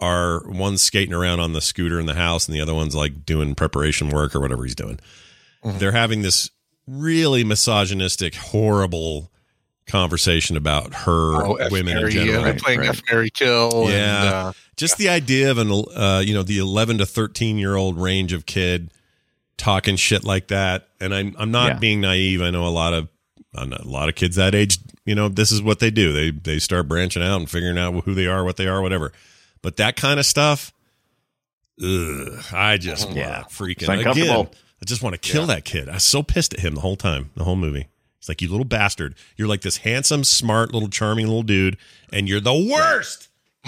are one's skating around on the scooter in the house and the other one's like doing preparation work or whatever he's doing. They're having this really misogynistic, horrible conversation about women in general. They're playing F, Marry, Kill. Yeah. And, just the idea of the 11 to 13-year-old range of kid talking shit like that. And I'm not being naive. I know a lot of kids that age, this is what they do. They start branching out and figuring out who they are, what they are, whatever. But that kind of stuff, I just want to freaking again. I just want to kill that kid. I was so pissed at him the whole time, the whole movie. It's like, you little bastard. You're like this handsome, smart, little charming little dude, and you're the worst.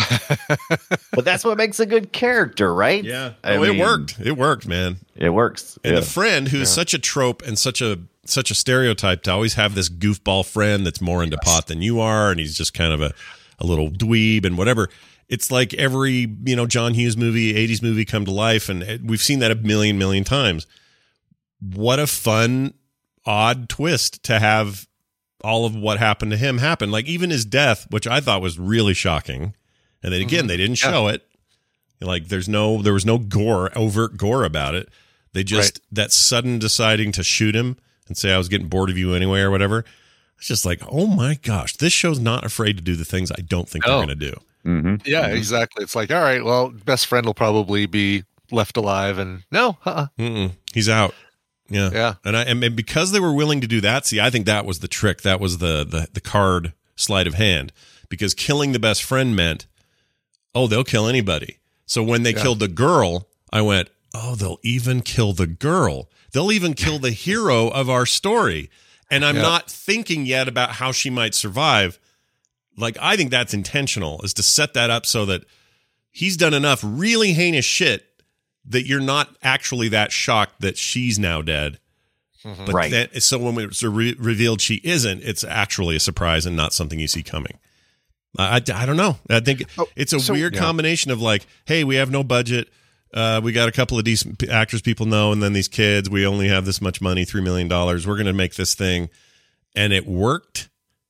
But that's what makes a good character, right? Yeah. It worked. It worked, man. It works. And the friend who's such a trope and such a stereotype to always have this goofball friend that's more into pot than you are, and he's just kind of a little dweeb and whatever. It's like every, John Hughes movie, 80s movie come to life, and we've seen that a million times. What a fun, odd twist to have all of what happened to him happen. Like even his death, which I thought was really shocking. And then again, they didn't show it. Like there was no overt gore about it. They just, that sudden deciding to shoot him and say, I was getting bored of you anyway or whatever. It's just like, oh my gosh, this show's not afraid to do the things I don't think they're going to do. Mm-hmm. Yeah, exactly. It's like, all right, well, best friend will probably be left alive, and no, he's out. Yeah. And because they were willing to do that, see, I think that was the trick. That was the card sleight of hand, because killing the best friend meant, they'll kill anybody. So when they killed the girl, I went, they'll even kill the girl. They'll even kill the hero of our story. And I'm not thinking yet about how she might survive. Like, I think that's intentional, is to set that up so that he's done enough really heinous shit that you're not actually that shocked that she's now dead. Mm-hmm. But so when it's revealed she isn't, it's actually a surprise and not something you see coming. I don't know. I think it's a weird combination of like, hey, we have no budget. We got a couple of decent actors people know, and then these kids, we only have this much money, $3 million. We're going to make this thing. And it worked.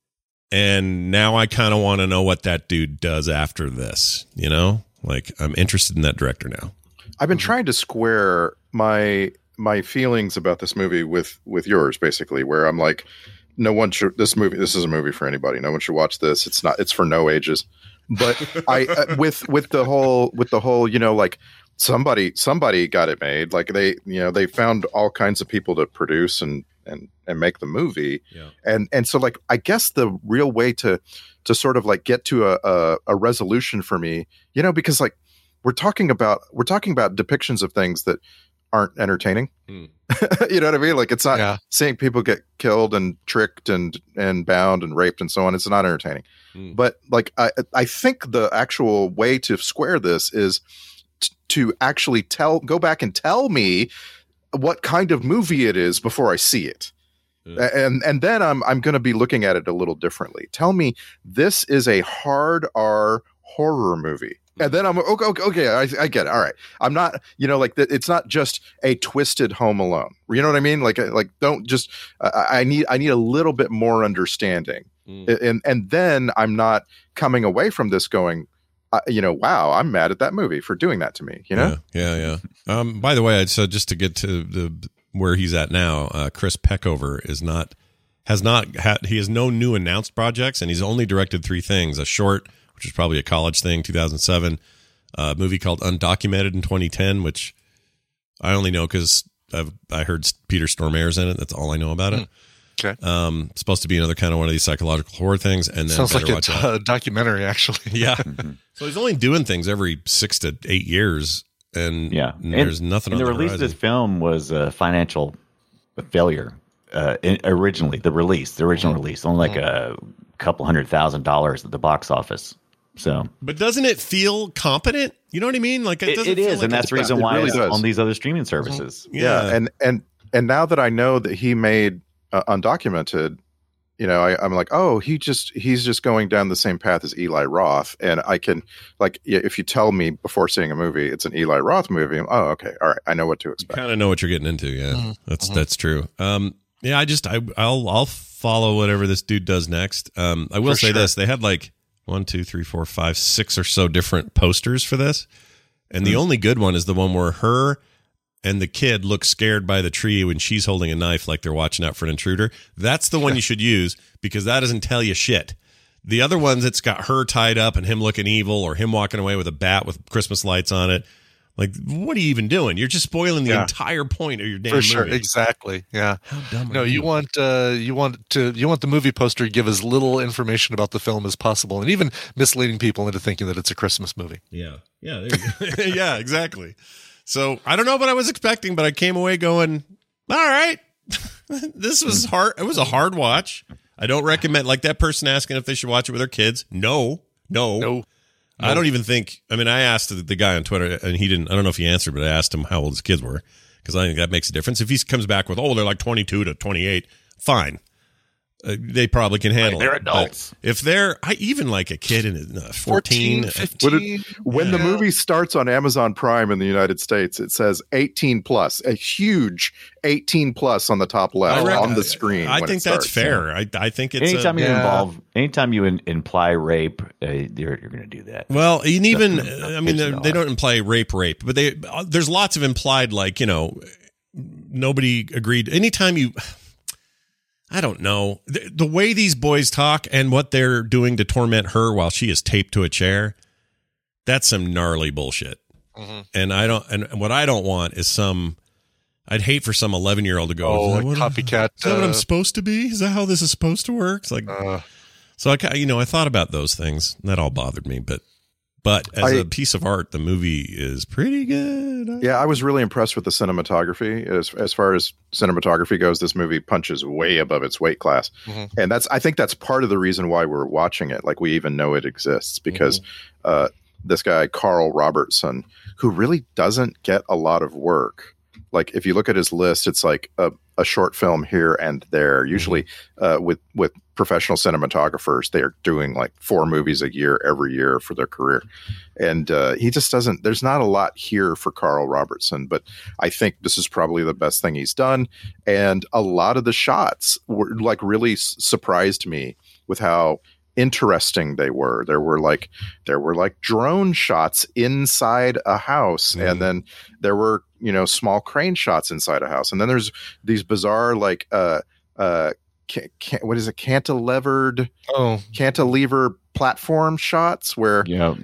And now I kind of want to know what that dude does after this, Like, I'm interested in that director now. I've been trying to square my feelings about this movie with yours, basically, where I'm like, no one should. This is a movie for anybody. No one should watch this. It's for no ages. But with the whole, like somebody got it made. Like they found all kinds of people to produce and make the movie. Yeah. And so like, I guess the real way to sort of like get to a resolution for me, because like we're talking about depictions of things that aren't entertaining. You know what I mean? Like it's not seeing people get killed and tricked and bound and raped and so on. It's not entertaining. But like, I think the actual way to square this is to actually go back and tell me what kind of movie it is before I see it. And then I'm going to be looking at it a little differently. Tell me this is a hard R horror movie. And then I'm okay. I get it. All right. I'm not, it's not just a twisted Home Alone. You know what I mean? Like don't just. I need a little bit more understanding, and then I'm not coming away from this going, wow, I'm mad at that movie for doing that to me. Yeah. By the way, I'd said just to get to where he's at now, Chris Peckover he has no new announced projects, and he's only directed 3 things: a short, which is probably a college thing, 2007, a movie called Undocumented in 2010, which I only know because I heard Peter Stormare's in it. That's all I know about it. Okay. Supposed to be another kind of one of these psychological horror things. And then sounds like a documentary, actually. Yeah. So he's only doing things every 6 to 8 years. And there's nothing on the release horizon. of this film was a financial failure. Originally, the original release, only like a couple $100,000 at the box office. So, but doesn't it feel competent? You know what I mean? Like it is, like and that's the reason why it's on these other streaming services. Yeah. And now that I know that he made Undocumented, I'm like, he's just going down the same path as Eli Roth, and I can if you tell me before seeing a movie it's an Eli Roth movie, okay, all right, I know what to expect. Kind of know what you're getting into. Yeah, that's true. I'll follow whatever this dude does next. I will say this: they had like 1, 2, 3, 4, 5, 6 or so different posters for this. And the only good one is the one where her and the kid look scared by the tree when she's holding a knife like they're watching out for an intruder. That's the one you should use because that doesn't tell you shit. The other ones, it's got her tied up and him looking evil or him walking away with a bat with Christmas lights on it. Like, what are you even doing? You're just spoiling the entire point of your damn movie. For sure, exactly. Yeah. How dumb No, are you? you want the movie poster to give as little information about the film as possible, and even misleading people into thinking that it's a Christmas movie. Yeah. Yeah. There you go. Yeah, exactly. So I don't know what I was expecting, but I came away going, all right, this was hard. It was a hard watch. I don't recommend, like that person asking if they should watch it with their kids. No. I don't even think, I mean, I asked the guy on Twitter and he didn't, I don't know if he answered, but I asked him how old his kids were because I think that makes a difference. If he comes back with, they're like 22 to 28, fine. They probably can handle they're it. adults. But if they're, I even like a kid in 14, 15. When the movie starts on Amazon Prime in the United States, it says 18 plus, a huge 18 plus on the top left on the screen. I think that's fair. I think it's anytime you imply rape, you're going to do that. Well, and even I mean, they don't imply rape, but there's lots of implied, like, nobody agreed. Anytime you, I don't know, the way these boys talk and what they're doing to torment her while she is taped to a chair, that's some gnarly bullshit. Mm-hmm. And what I don't want is I'd hate for some 11-year-old to go, copycat. Is that what I'm supposed to be? Is that how this is supposed to work? It's like, so I thought about those things. That all bothered me, but as a piece of art, the movie is pretty good. Yeah, I was really impressed with the cinematography. As far as cinematography goes, this movie punches way above its weight class. Mm-hmm. And I think that's part of the reason why we're watching it. Like, we even know it exists because this guy, Carl Robertson, who really doesn't get a lot of work. Like, if you look at his list, it's like a short film here and there. Usually with professional cinematographers, they are doing like 4 movies a year every year for their career. And he just doesn't, there's not a lot here for Carl Robertson, but I think this is probably the best thing he's done. And a lot of the shots were like really surprised me with how interesting they were. There were like drone shots inside a house, and then there were small crane shots inside a house, and then there's these bizarre like what is it, cantilever platform shots where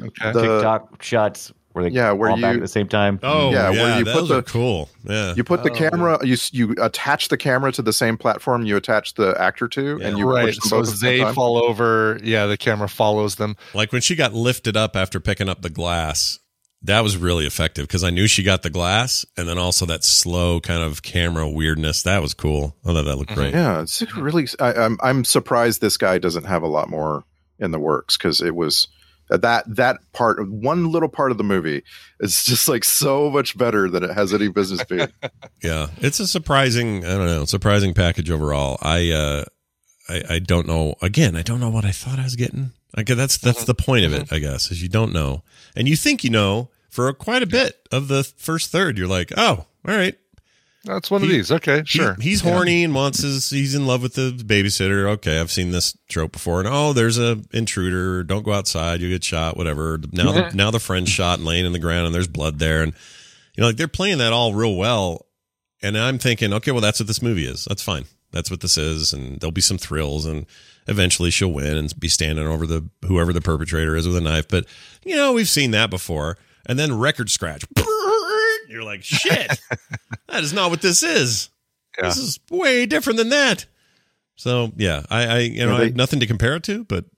TikTok shots where they all back at the same time. Where you those are cool. Yeah, you put the camera, you attach the camera to the same platform you attach the actor to, and you push them both so they fall over. Yeah, the camera follows them. Like when she got lifted up after picking up the glass, that was really effective because I knew she got the glass, and then also that slow kind of camera weirdness. That was cool. I thought that looked great. Yeah, it's really. I'm surprised this guy doesn't have a lot more in the works because it was. That part, one little part of the movie is just like so much better than it has any business being. Yeah, it's a surprising package overall. I don't know. Again, I don't know what I thought I was getting. Okay, that's the point of it, I guess, is you don't know, and you think you know for quite a bit of the first third. You're like, oh, all right. That's one of these. Okay, sure. He's horny and he's in love with the babysitter. Okay, I've seen this trope before. And there's a intruder. Don't go outside. You get shot. Whatever. Now the friend's shot and laying in the ground, and there's blood there. And like they're playing that all real well. And I'm thinking, okay, well, that's what this movie is. That's fine. That's what this is. And there'll be some thrills, and eventually she'll win and be standing over whoever the perpetrator is with a knife. But we've seen that before. And then record scratch. You're like, shit, that is not what this is. Yeah. This is way different than that. So, yeah, I have nothing to compare it to, but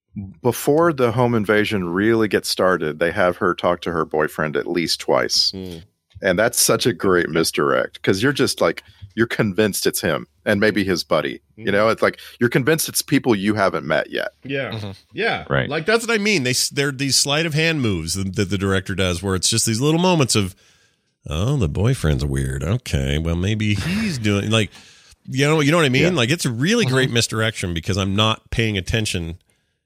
before the home invasion really gets started, they have her talk to her boyfriend at least twice. And that's such a great misdirect because you're just like, you're convinced it's him and maybe his buddy. It's like you're convinced it's people you haven't met yet. Yeah. Mm-hmm. Yeah. Right. Like that's what I mean. They're these sleight of hand moves that the director does where it's just these little moments of, oh, the boyfriend's weird. Okay, well, maybe he's doing like, you know what I mean? Yeah. Like it's a really great misdirection because I'm not paying attention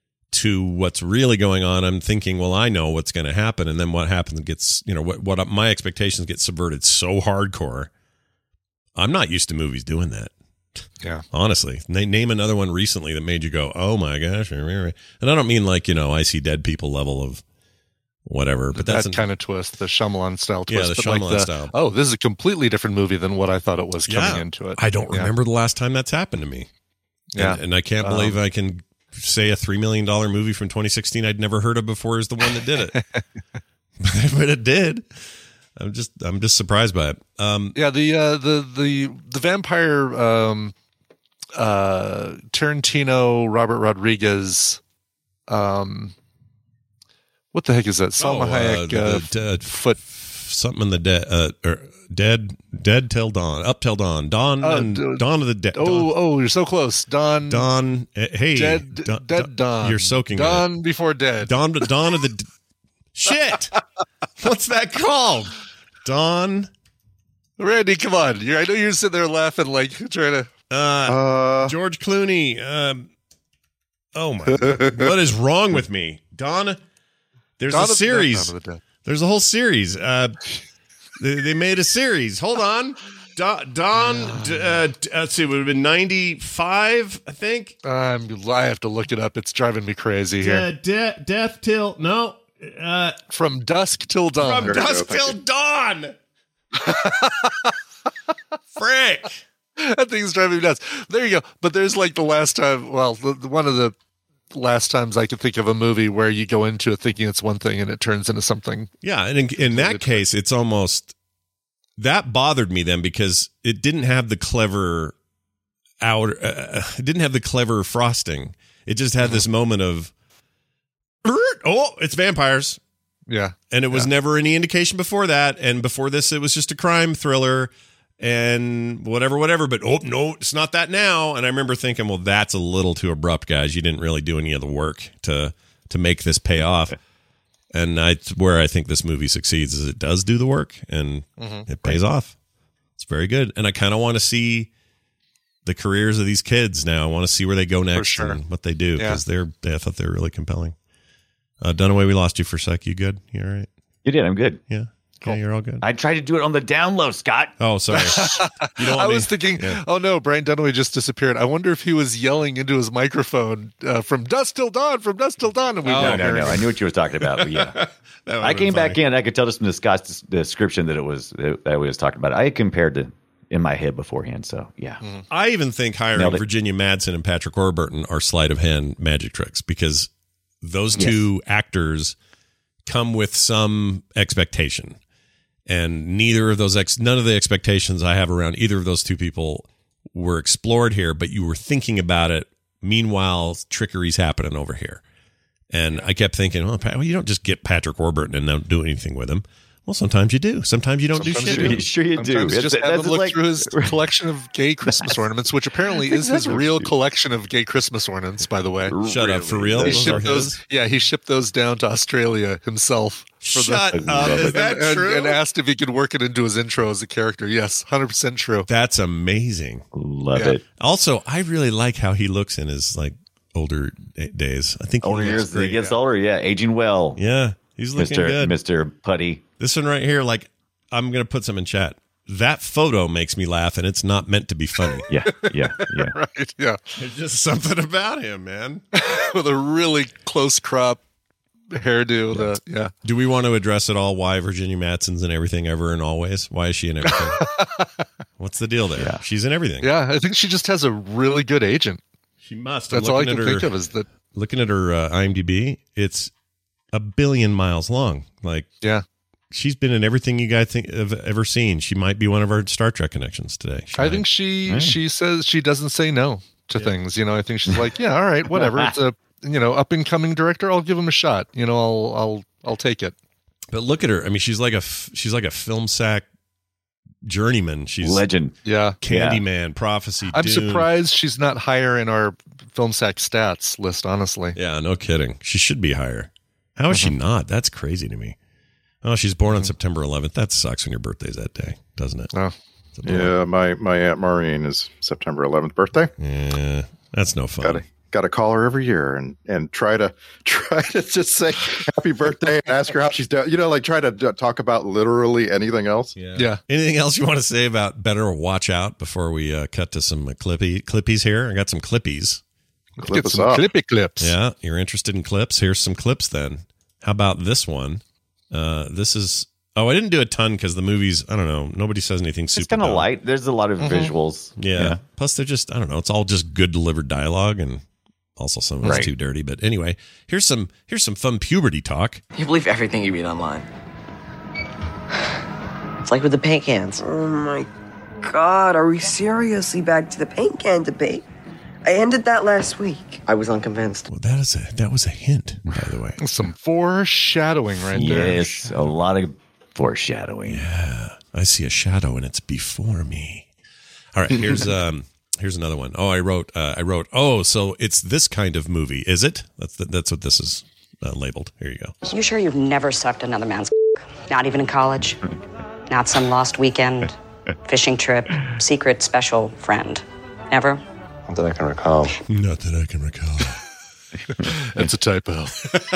to what's really going on. I'm thinking, well, I know what's going to happen, and then what happens gets, what my expectations get subverted so hardcore. I'm not used to movies doing that. Yeah. Honestly, name another one recently that made you go, "Oh my gosh!" And I don't mean like I see dead people level of whatever, but that's that kind of twist, the Shyamalan style twist. Yeah, the but Shyamalan style. Oh, this is a completely different movie than what I thought it was coming into it. I don't remember the last time that's happened to me. Yeah, and I can't believe I can say a $3 million movie from 2016 I'd never heard of before is the one that did it. But it did. I'm just surprised by it. The vampire Tarantino, Robert Rodriguez, what the heck is that? Salma Hayek foot something in the dead till dawn, up till dawn, dawn of the dead. Oh, you're so close. Dawn. Hey, dead dawn. You're soaking. Dawn before dead. Dawn of the. Shit. What's that called? Dawn. Randy, come on. I know you're sitting there laughing like trying to. George Clooney. Oh my God. What is wrong with me? Dawn. There's a series. There's a whole series. They made a series. Hold on. Let's see. It would have been 95, I think. I have to look it up. It's driving me crazy here. Death till no. From dusk till dawn. From dusk till dawn. Frick. That thing's driving me nuts. There you go. But there's like the last time. Well, one of the last times I could think of a movie where you go into it thinking it's one thing and it turns into something. Yeah, and in that case, it's almost that bothered me then because it didn't have the clever it didn't have the clever frosting. It just had this moment of it's vampires. Yeah, and it was never any indication before that. And before this, it was just a crime thriller. And whatever, but no, it's not that now. And I remember thinking, well, that's a little too abrupt, guys. You didn't really do any of the work to make this pay off. And where I think this movie succeeds is it does do the work and it pays off. It's very good. And I kind of want to see the careers of these kids now. I want to see where they go next and what they do because I thought they were really compelling. Dunaway, we lost you for a sec. You good? You all right? You did. I'm good. Yeah. Cool. Yeah, you're all good. I tried to do it on the down low, Scott. Oh, sorry. I was thinking, oh no, Brian Dunaway just disappeared. I wonder if he was yelling into his microphone from dusk till dawn, from dusk till dawn. And no. I knew what you were talking about. But yeah, I came back in. I could tell just from Scott's description that that we was talking about. I had compared to in my head beforehand. So yeah, I even think hiring Virginia Madsen and Patrick Warburton are sleight of hand magic tricks because those two actors come with some expectation. And none of the expectations I have around either of those two people were explored here, but you were thinking about it. Meanwhile, trickery's happening over here. And I kept thinking, well, you don't just get Patrick Warburton and don't do anything with him. Well, sometimes you do. Sometimes you don't do shit. Sure you do. Just have him look through his collection of gay Christmas ornaments, which apparently is his real collection of gay Christmas ornaments, by the way. Shut up. For real? He shipped those down to Australia himself. Shut up. Is that true? And asked if he could work it into his intro as a character. Yes, 100% true. That's amazing. Love it. Also, I really like how he looks in his older days. I think older years he gets older. Yeah, aging well. Yeah, he's looking good. Mr. Putty. This one right here, I'm going to put some in chat. That photo makes me laugh, and it's not meant to be funny. Yeah. Right, yeah. There's just something about him, man. With a really close crop hairdo. Do we want to address at all why Virginia Madsen's in everything ever and always? Why is she in everything? What's the deal there? Yeah. She's in everything. Yeah, I think she just has a really good agent. She must. That's all I can think of is that. Looking at her IMDb, it's 1 billion miles long. She's been in everything you guys have ever seen. She might be one of our Star Trek connections today. I think she says she doesn't say no to things. I think she's like, yeah, all right, whatever. It's a up and coming director. I'll give him a shot. I'll take it. But look at her. I mean, she's like a film sack journeyman. She's legend. Yeah, Candyman, Prophecy. I'm Dune. surprised she's not higher in our film sack stats list. Honestly, yeah, no kidding. She should be higher. How is she not? That's crazy to me. Oh, she's born on September 11th. That sucks when your birthday's that day, doesn't it? Oh, yeah. My Aunt Maureen is September 11th birthday. Yeah, that's no fun. got to call her every year and try to just say happy birthday and ask her how she's doing. Like try to talk about literally anything else. Yeah. Anything else you want to say about Better Watch Out before we cut to some clippies here? I got some clippies. Get some clippy clips. Yeah, you're interested in clips? Here's some clips then. How about this one? This is... Oh, I didn't do a ton because the movie's, I don't know, nobody says anything super. It's kind of light. There's a lot of visuals. Yeah. Plus, they're just, I don't know, it's all just good delivered dialogue, and also some of it's too dirty. But anyway, here's some fun puberty talk. You believe everything you read online. It's like with the paint cans. Oh my God, are we seriously back to the paint can debate? I ended that last week. I was unconvinced. Well, that was a hint, by the way. Some foreshadowing right there. Yes, a lot of foreshadowing. Yeah, I see a shadow and it's before me. All right, here's another one. Oh, I wrote. Oh, so it's this kind of movie, is it? That's what this is labeled. Here you go. You sure you've never sucked another man's not even in college? Not some lost weekend, fishing trip, secret special friend? Never? Not that I can recall. Not that I can recall. That's a typo.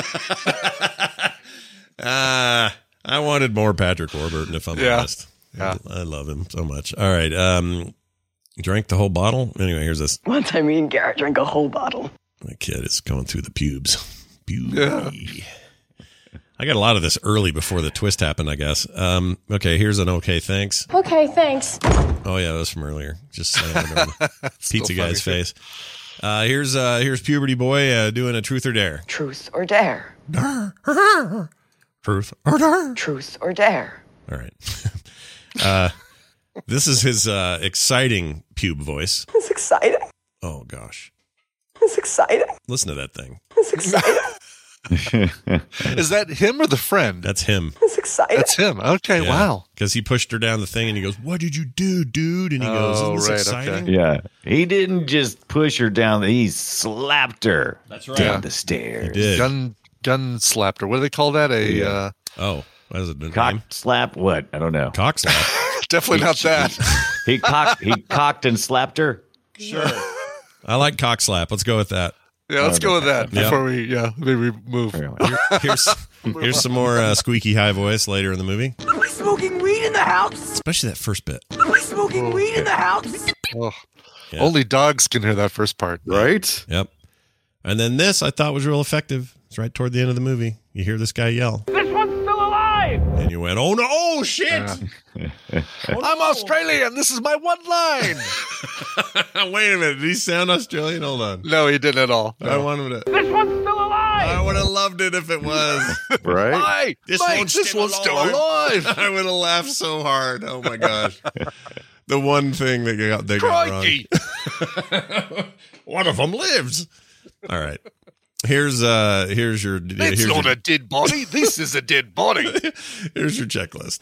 I wanted more Patrick Warburton, if I'm honest. Yeah. I love him so much. All right. Drank the whole bottle? Anyway, here's this. One time me and Garrett drank a whole bottle. My kid is going through the pubes. Yeah. I got a lot of this early before the twist happened, I guess. Okay, here's an okay, thanks. Okay, thanks. Oh, yeah, that was from earlier. Just saying it on the pizza guy's face. Here's Puberty Boy doing a truth or dare. Truth or dare. Truth or dare. Truth or dare. All right. This is his exciting pube voice. It's exciting. Oh, gosh. It's exciting. Listen to that thing. It's exciting. Is that him or the friend? That's him. It's exciting. That's him. Okay, Yeah. wow. Because he pushed her down the thing and he goes, "What did you do, dude?" And he goes, "Isn't this exciting?" Okay. Yeah. He didn't just push her down. He slapped her That's down the stairs. He did. Gun slapped her. What do they call that? Oh, what is it? The Cock name? slap? What? I don't know. Cock slap. Definitely not that. He cocked and slapped her. Sure. I like cock slap. Let's go with that. Yeah, let's go with that Yeah. before maybe we move. Here's some more squeaky high voice later in the movie. Are we smoking weed in the house? Especially that first bit. Are we smoking weed in the house? Oh. Yeah. Only dogs can hear that first part. Right? Yep. And then this I thought was real effective. It's right toward the end of the movie. You hear this guy yell. This one's still alive! And you went, "Oh no, oh shit!" I'm Australian. This is my one line. Wait a minute. Did he sound Australian? Hold on. No, he didn't at all. No. I want him to. This one's still alive! I would have loved it if it was. Right? Hey, This mate, one's this still one's still alive. alive. I would have laughed so hard. Oh my gosh. The one thing they got Crikey. wrong. One of them lives. All right. Here's your. It's not a dead body. This is a dead body. Here's your checklist.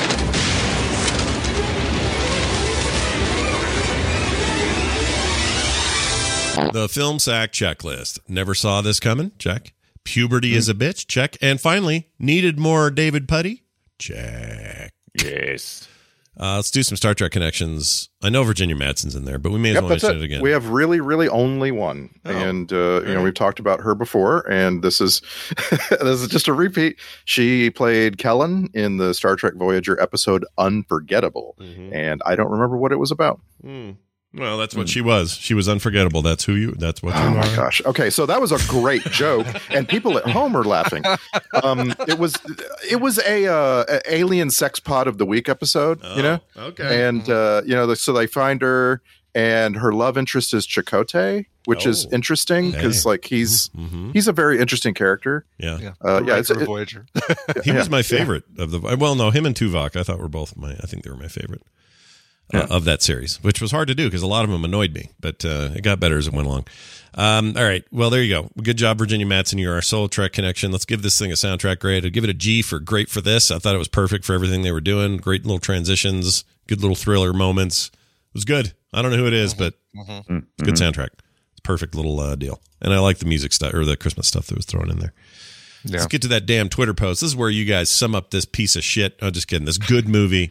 The Film Sack checklist. Never saw this coming. Check. Puberty is a bitch. Check. And finally, needed more David Putty. Check. Yes. Let's do some Star Trek connections. I know Virginia Madsen's in there, but we may as well mention it again. We have really, really only one, and we've talked about her before, and this is just a repeat. She played Kellen in the Star Trek Voyager episode "Unforgettable," and I don't remember what it was about. Well, that's what she was. She was unforgettable. That's what you are. Oh my gosh. Okay, so that was a great joke, and people at home are laughing. It was a alien sex pod of the week episode, Okay. and so they find her, and her love interest is Chakotay, which is interesting because he's a very interesting character. Yeah. It's a Voyager. He was my favorite of the. Well, no, him and Tuvok, I thought were both I think they were my favorite. Of that series, which was hard to do because a lot of them annoyed me, but it got better as it went along. All right. Well, there you go. Good job, Virginia Madsen. You're our Soul Trek connection. Let's give this thing a soundtrack grade. I'd give it a G for great for this. I thought it was perfect for everything they were doing. Great little transitions, good little thriller moments. It was good. I don't know who it is, but it's a good soundtrack. It's a perfect little deal. And I like the music stuff or the Christmas stuff that was thrown in there. Yeah. Let's get to that damn Twitter post. This is where you guys sum up this piece of shit. I'm just kidding. This good movie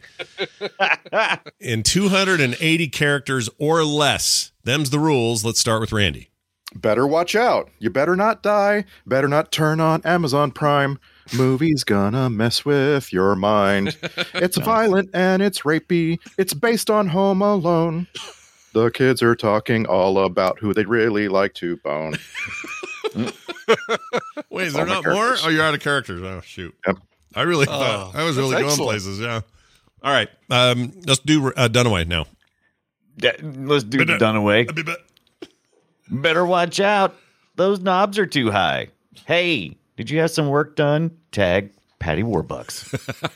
in 280 characters or less. Them's the rules. Let's start with Randy. Better watch out. You better not die. Better not turn on Amazon Prime. Movie's gonna mess with your mind. It's violent and it's rapey. It's based on Home Alone. The kids are talking all about who they'd really like to bone. Wait, is there not more? Oh, you're out of characters. Oh, shoot. Yep. I really thought I was really going places. Yeah. All right. Let's do Dunaway now. Let's do Dunaway. Better watch out. Those knobs are too high. Hey, did you have some work done? Tag Patty Warbucks.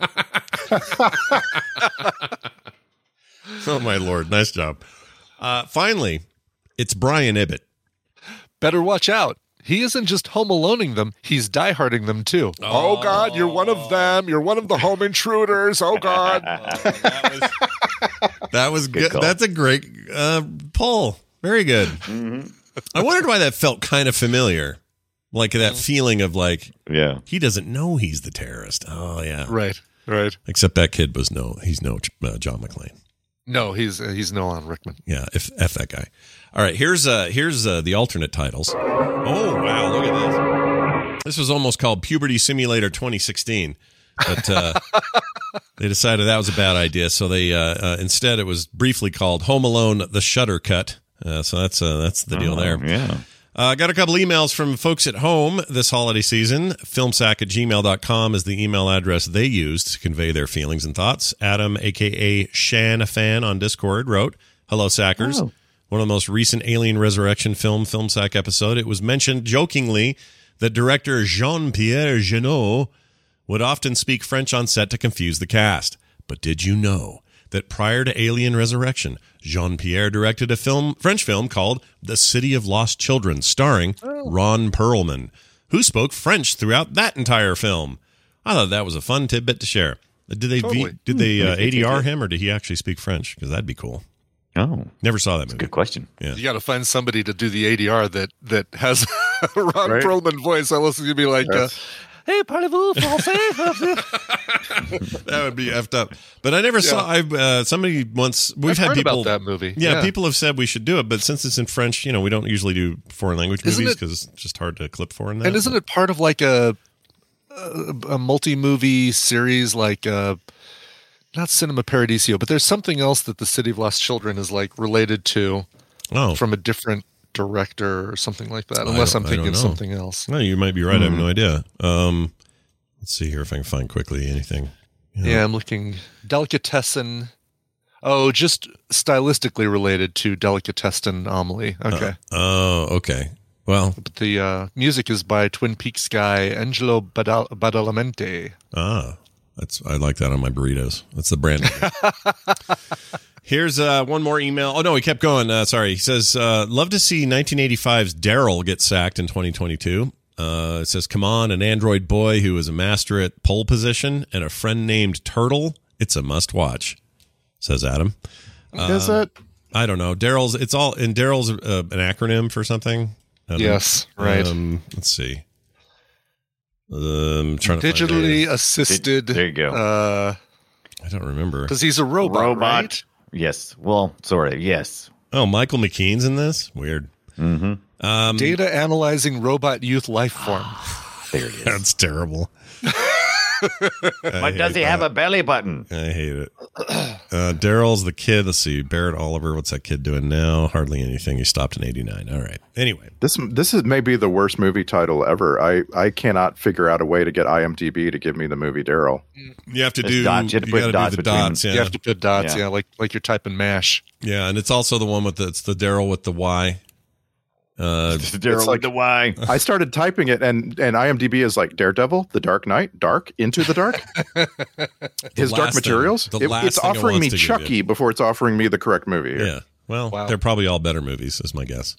Oh, my Lord. Nice job. Finally, it's Brian Ibbett. Better watch out. He isn't just home aloneing them, he's dieharding them too. Oh, God, you're one of them. You're one of the home intruders. Oh, God. That was good. That's a great poll. Very good. Mm-hmm. I wondered why that felt kind of familiar. Like that feeling of like, he doesn't know he's the terrorist. Oh, yeah. Right. Except that kid was he's no John McClane. No, he's no Alan Rickman. Yeah, F that guy. All right, here's the alternate titles. Oh, wow, look at this. This was almost called Puberty Simulator 2016, but they decided that was a bad idea, so they instead it was briefly called Home Alone: The Shutter Cut. So that's the deal there. Yeah. Got a couple emails from folks at home this holiday season. Filmsack@gmail.com is the email address they used to convey their feelings and thoughts. Adam, a.k.a. Shan-a-fan on Discord, wrote, "Hello, Sackers. Oh. One of the most recent Alien Resurrection film Sack episode, it was mentioned jokingly that director Jean-Pierre Jeunet would often speak French on set to confuse the cast. But did you know that prior to Alien Resurrection, Jean-Pierre directed a French film called The City of Lost Children, starring Ron Perlman, who spoke French throughout that entire film. I thought that was a fun tidbit to share. Did they ADR him, or did he actually speak French? Because that'd be cool. Oh, never saw that movie. Good question. Yeah. You got to find somebody to do the ADR that has a Ron Perlman voice. Else it's gonna be like, "Hey, parlez-vous français?" That would be effed up. But I never saw. Somebody once. We've had people about that movie. Yeah, people have said we should do it, but since it's in French, we don't usually do foreign language movies because it's just hard to clip for in that. And isn't it part of like a multi-movie series, like not Cinema Paradiso, but there's something else that the City of Lost Children is like related to from a different director or something like that, unless I'm thinking something else. No, you might be right. I have no idea. Let's see here if I can find quickly anything. Yeah, I'm looking. Delicatessen. Oh, just stylistically related to Delicatessen Amelie. Okay. Okay. Well, but the music is by Twin Peaks guy Angelo Badalamenti. I like that on my burritos. That's the brand. Here's one more email. Oh, no, he kept going. Sorry. He says, love to see 1985's Daryl get sacked in 2022. It says, come on, an android boy who is a master at pole position and a friend named Turtle. It's a must watch, says Adam. Is it? I don't know. Daryl's an acronym for something. Yes, right. Let's see. Trying to digitally assisted. There you go. I don't remember. Because he's a robot. Right? Yes. Well, sort of. Yes. Oh, Michael McKean's in this? Weird. Mm-hmm. Data analyzing robot youth life form. There it is. That's terrible. But does he have a belly button? I hate it. Daryl's the kid. Let's see. Barrett Oliver. What's that kid doing now? Hardly anything. He stopped in 89. All right. Anyway. This is maybe the worst movie title ever. I cannot figure out a way to get IMDb to give me the movie Daryl. You have to do dots. You have to put dots between dots. Yeah. You have to put dots. Yeah, like you're typing MASH. Yeah, and it's also the one with it's the Daryl with the Y. Daryl like the Y. I started typing it, and IMDb is like Daredevil, The Dark Knight, Dark, Into the Dark. His Dark Materials. It's offering me Chucky before it's offering me the correct movie here. Yeah. Well, they're probably all better movies, is my guess.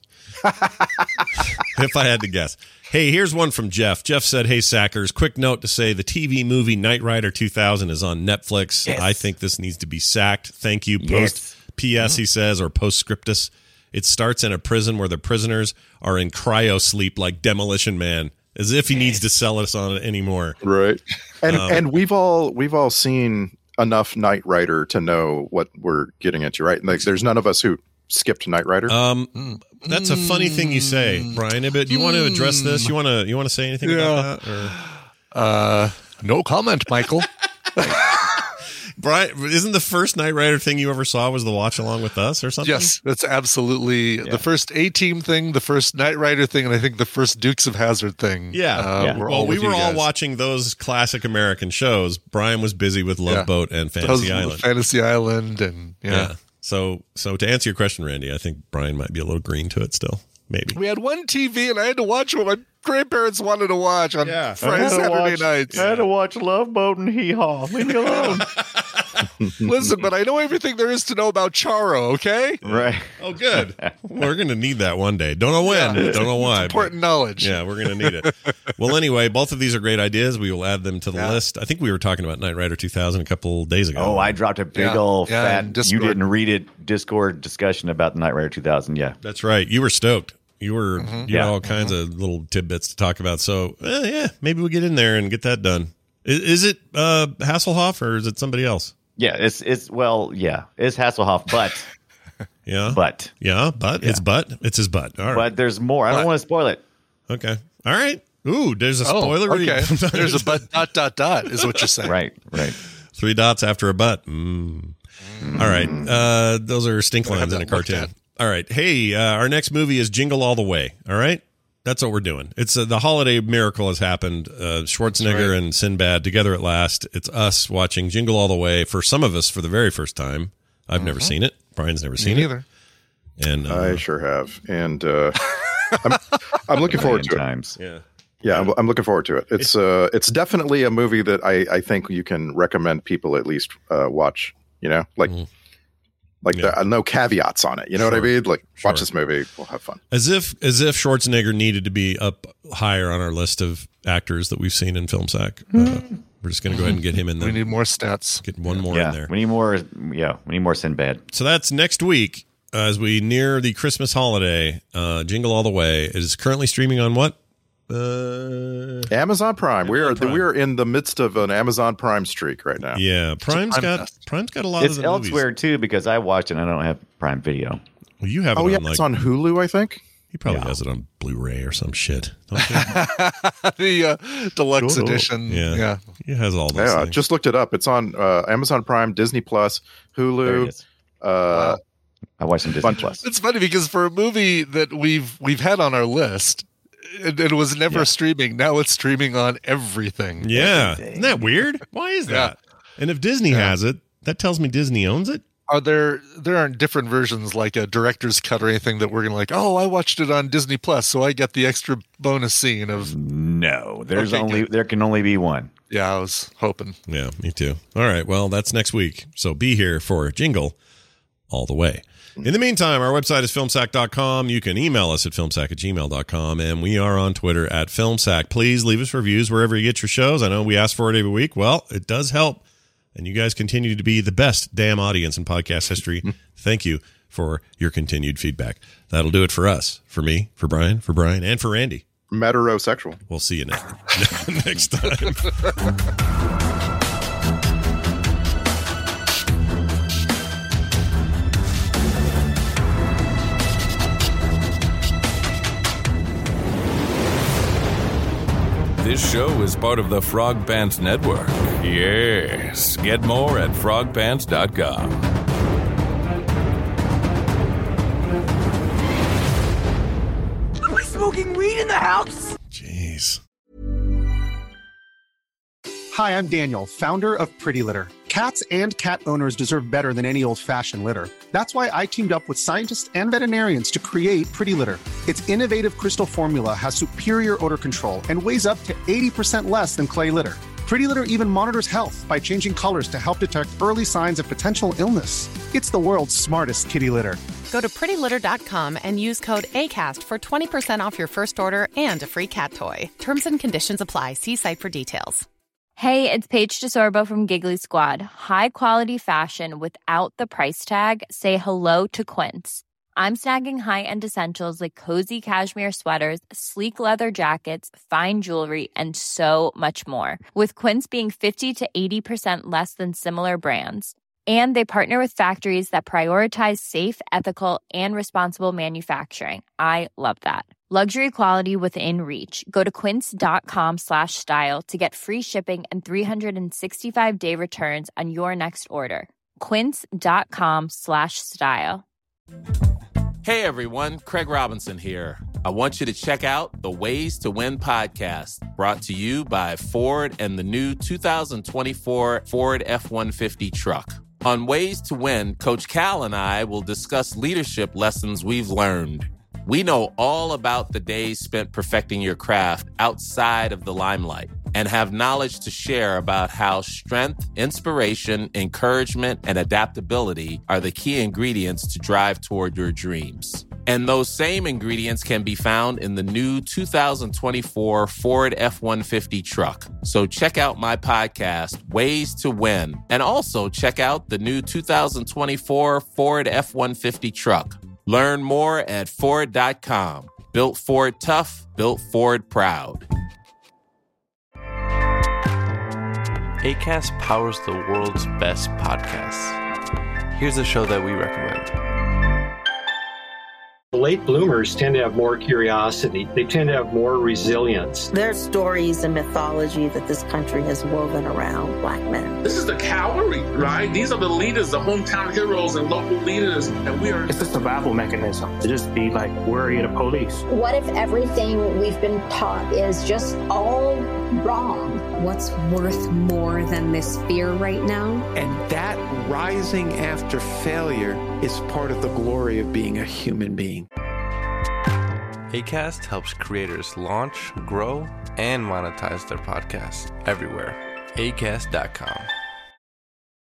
If I had to guess. Hey, here's one from Jeff. Jeff said, hey, Sackers, quick note to say the TV movie Knight Rider 2000 is on Netflix. Yes. I think this needs to be sacked. Thank you. Post PS, he says, or postscriptus. It starts in a prison where the prisoners are in cryo sleep like Demolition Man, as if he needs to sell us on it anymore. Right. And we've all seen enough Knight Rider to know what we're getting into, right? Like, there's none of us who skipped Knight Rider. That's a funny thing you say, Brian. But do you want to address this? You want to say anything about that? Or? No comment, Michael. Brian, isn't the first Knight Rider thing you ever saw was the watch along with us or something? Yes, that's absolutely the first A-Team thing, the first Knight Rider thing, and I think the first Dukes of Hazzard thing. Yeah. Well, we were all watching those classic American shows. Brian was busy with Love Boat and Fantasy Island. Fantasy Island and So to answer your question, Randy, I think Brian might be a little green to it still. Maybe. We had one TV and I had to watch what my grandparents wanted to watch on Friday, Saturday nights. I had to watch Love Boat and Hee Haw. Leave me alone. Listen, but I know everything there is to know about Charo, okay? Right. Oh, good. We're going to need that one day. Don't know when. Don't know why. It's important knowledge. Yeah, we're going to need it. Well, anyway, both of these are great ideas. We will add them to the list. I think we were talking about Knight Rider 2000 a couple days ago. Oh, I dropped a big old fat, you didn't read it, Discord discussion about Knight Rider 2000. Yeah. That's right. You were stoked. You were you had all kinds of little tidbits to talk about. So, maybe we'll get in there and get that done. Is it Hasselhoff or is it somebody else? Yeah, it's Hasselhoff, but it's his butt. All right. But there's more. I don't want to spoil it. Okay. All right. Ooh, there's a spoiler. Okay. There's a butt ... is what you're saying. Right. 3 dots after a butt. All right. Those are stink lines in a cartoon. All right. Hey, our next movie is Jingle All the Way. All right. That's what we're doing. It's the holiday miracle has happened. Schwarzenegger and Sinbad together at last. It's us watching Jingle All the Way for some of us for the very first time. I've never seen it. Brian's never seen it either. And I sure have. And I'm looking forward to it. Yeah, I'm looking forward to it. It's definitely a movie that I think you can recommend people at least watch. No caveats on it. You know what I mean? Like, watch this movie. We'll have fun. As if Schwarzenegger needed to be up higher on our list of actors that we've seen in Film Sack. We're just going to go ahead and get him in there. We need more stats. Get one more in there. We need more. Yeah, we need more Sinbad. So that's next week as we near the Christmas holiday. Jingle All the Way. It is currently streaming on what? Amazon Prime. We are in the midst of an Amazon Prime streak right now. Yeah, Prime's got a lot of the elsewhere movies. too because I watched it and I don't have Prime Video. Well, you have it on it's on Hulu, I think. He probably has it on Blu-ray or some shit. Don't you? The deluxe edition. Yeah. He has all those things. Just looked it up. It's on Amazon Prime, Disney Plus, Hulu. I watched some Disney Plus. It's funny because for a movie that we've had on our list, it was never streaming. Now it's streaming on everything. Yeah. Isn't that weird? Why is that? And if Disney has it, that tells me Disney owns it. Are there aren't different versions like a director's cut or anything that we're going to I watched it on Disney Plus, so I get the extra bonus scene of... No, there can only be one. Yeah, I was hoping. Yeah, me too. All right, well, that's next week. So be here for Jingle All the Way. In the meantime, our website is filmsack.com. You can email us at filmsack@gmail.com, and we are on Twitter at filmsack. Please leave us reviews wherever you get your shows. I know we ask for it every week. Well, it does help, and you guys continue to be the best damn audience in podcast history. Thank you for your continued feedback. That'll do it for us, for me, for Brian, and for Randy. Metrosexual. We'll see you next time. This show is part of the Frog Pants Network. Yes. Get more at frogpants.com. Are we smoking weed in the house? Jeez. Hi, I'm Daniel, founder of Pretty Litter. Cats and cat owners deserve better than any old-fashioned litter. That's why I teamed up with scientists and veterinarians to create Pretty Litter. Its innovative crystal formula has superior odor control and weighs up to 80% less than clay litter. Pretty Litter even monitors health by changing colors to help detect early signs of potential illness. It's the world's smartest kitty litter. Go to prettylitter.com and use code ACAST for 20% off your first order and a free cat toy. Terms and conditions apply. See site for details. Hey, it's Paige DeSorbo from Giggly Squad. High quality fashion without the price tag. Say hello to Quince. I'm snagging high-end essentials like cozy cashmere sweaters, sleek leather jackets, fine jewelry, and so much more. With Quince being 50 to 80% less than similar brands. And they partner with factories that prioritize safe, ethical, and responsible manufacturing. I love that. Luxury quality within reach. Go to quince.com/style to get free shipping and 365-day returns on your next order. Quince.com/style. Hey everyone, Craig Robinson here. I want you to check out the Ways to Win podcast, brought to you by Ford and the new 2024 Ford F-150 truck. On Ways to Win, Coach Cal and I will discuss leadership lessons we've learned. We know all about the days spent perfecting your craft outside of the limelight and have knowledge to share about how strength, inspiration, encouragement, and adaptability are the key ingredients to drive toward your dreams. And those same ingredients can be found in the new 2024 Ford F-150 truck. So check out my podcast, Ways to Win, and also check out the new 2024 Ford F-150 truck. Learn more at Ford.com. Built Ford tough, built Ford proud. Acast powers the world's best podcasts. Here's a show that we recommend. Late bloomers tend to have more curiosity. They tend to have more resilience. There are stories and mythology that this country has woven around Black men. This is the cavalry, right? These are the leaders, the hometown heroes and local leaders. And we are... It's a survival mechanism to just be like worried of police. What if everything we've been taught is just all wrong? What's worth more than this fear right now? And that rising after failure is part of the glory of being a human being. Acast helps creators launch, grow, and monetize their podcasts everywhere. Acast.com.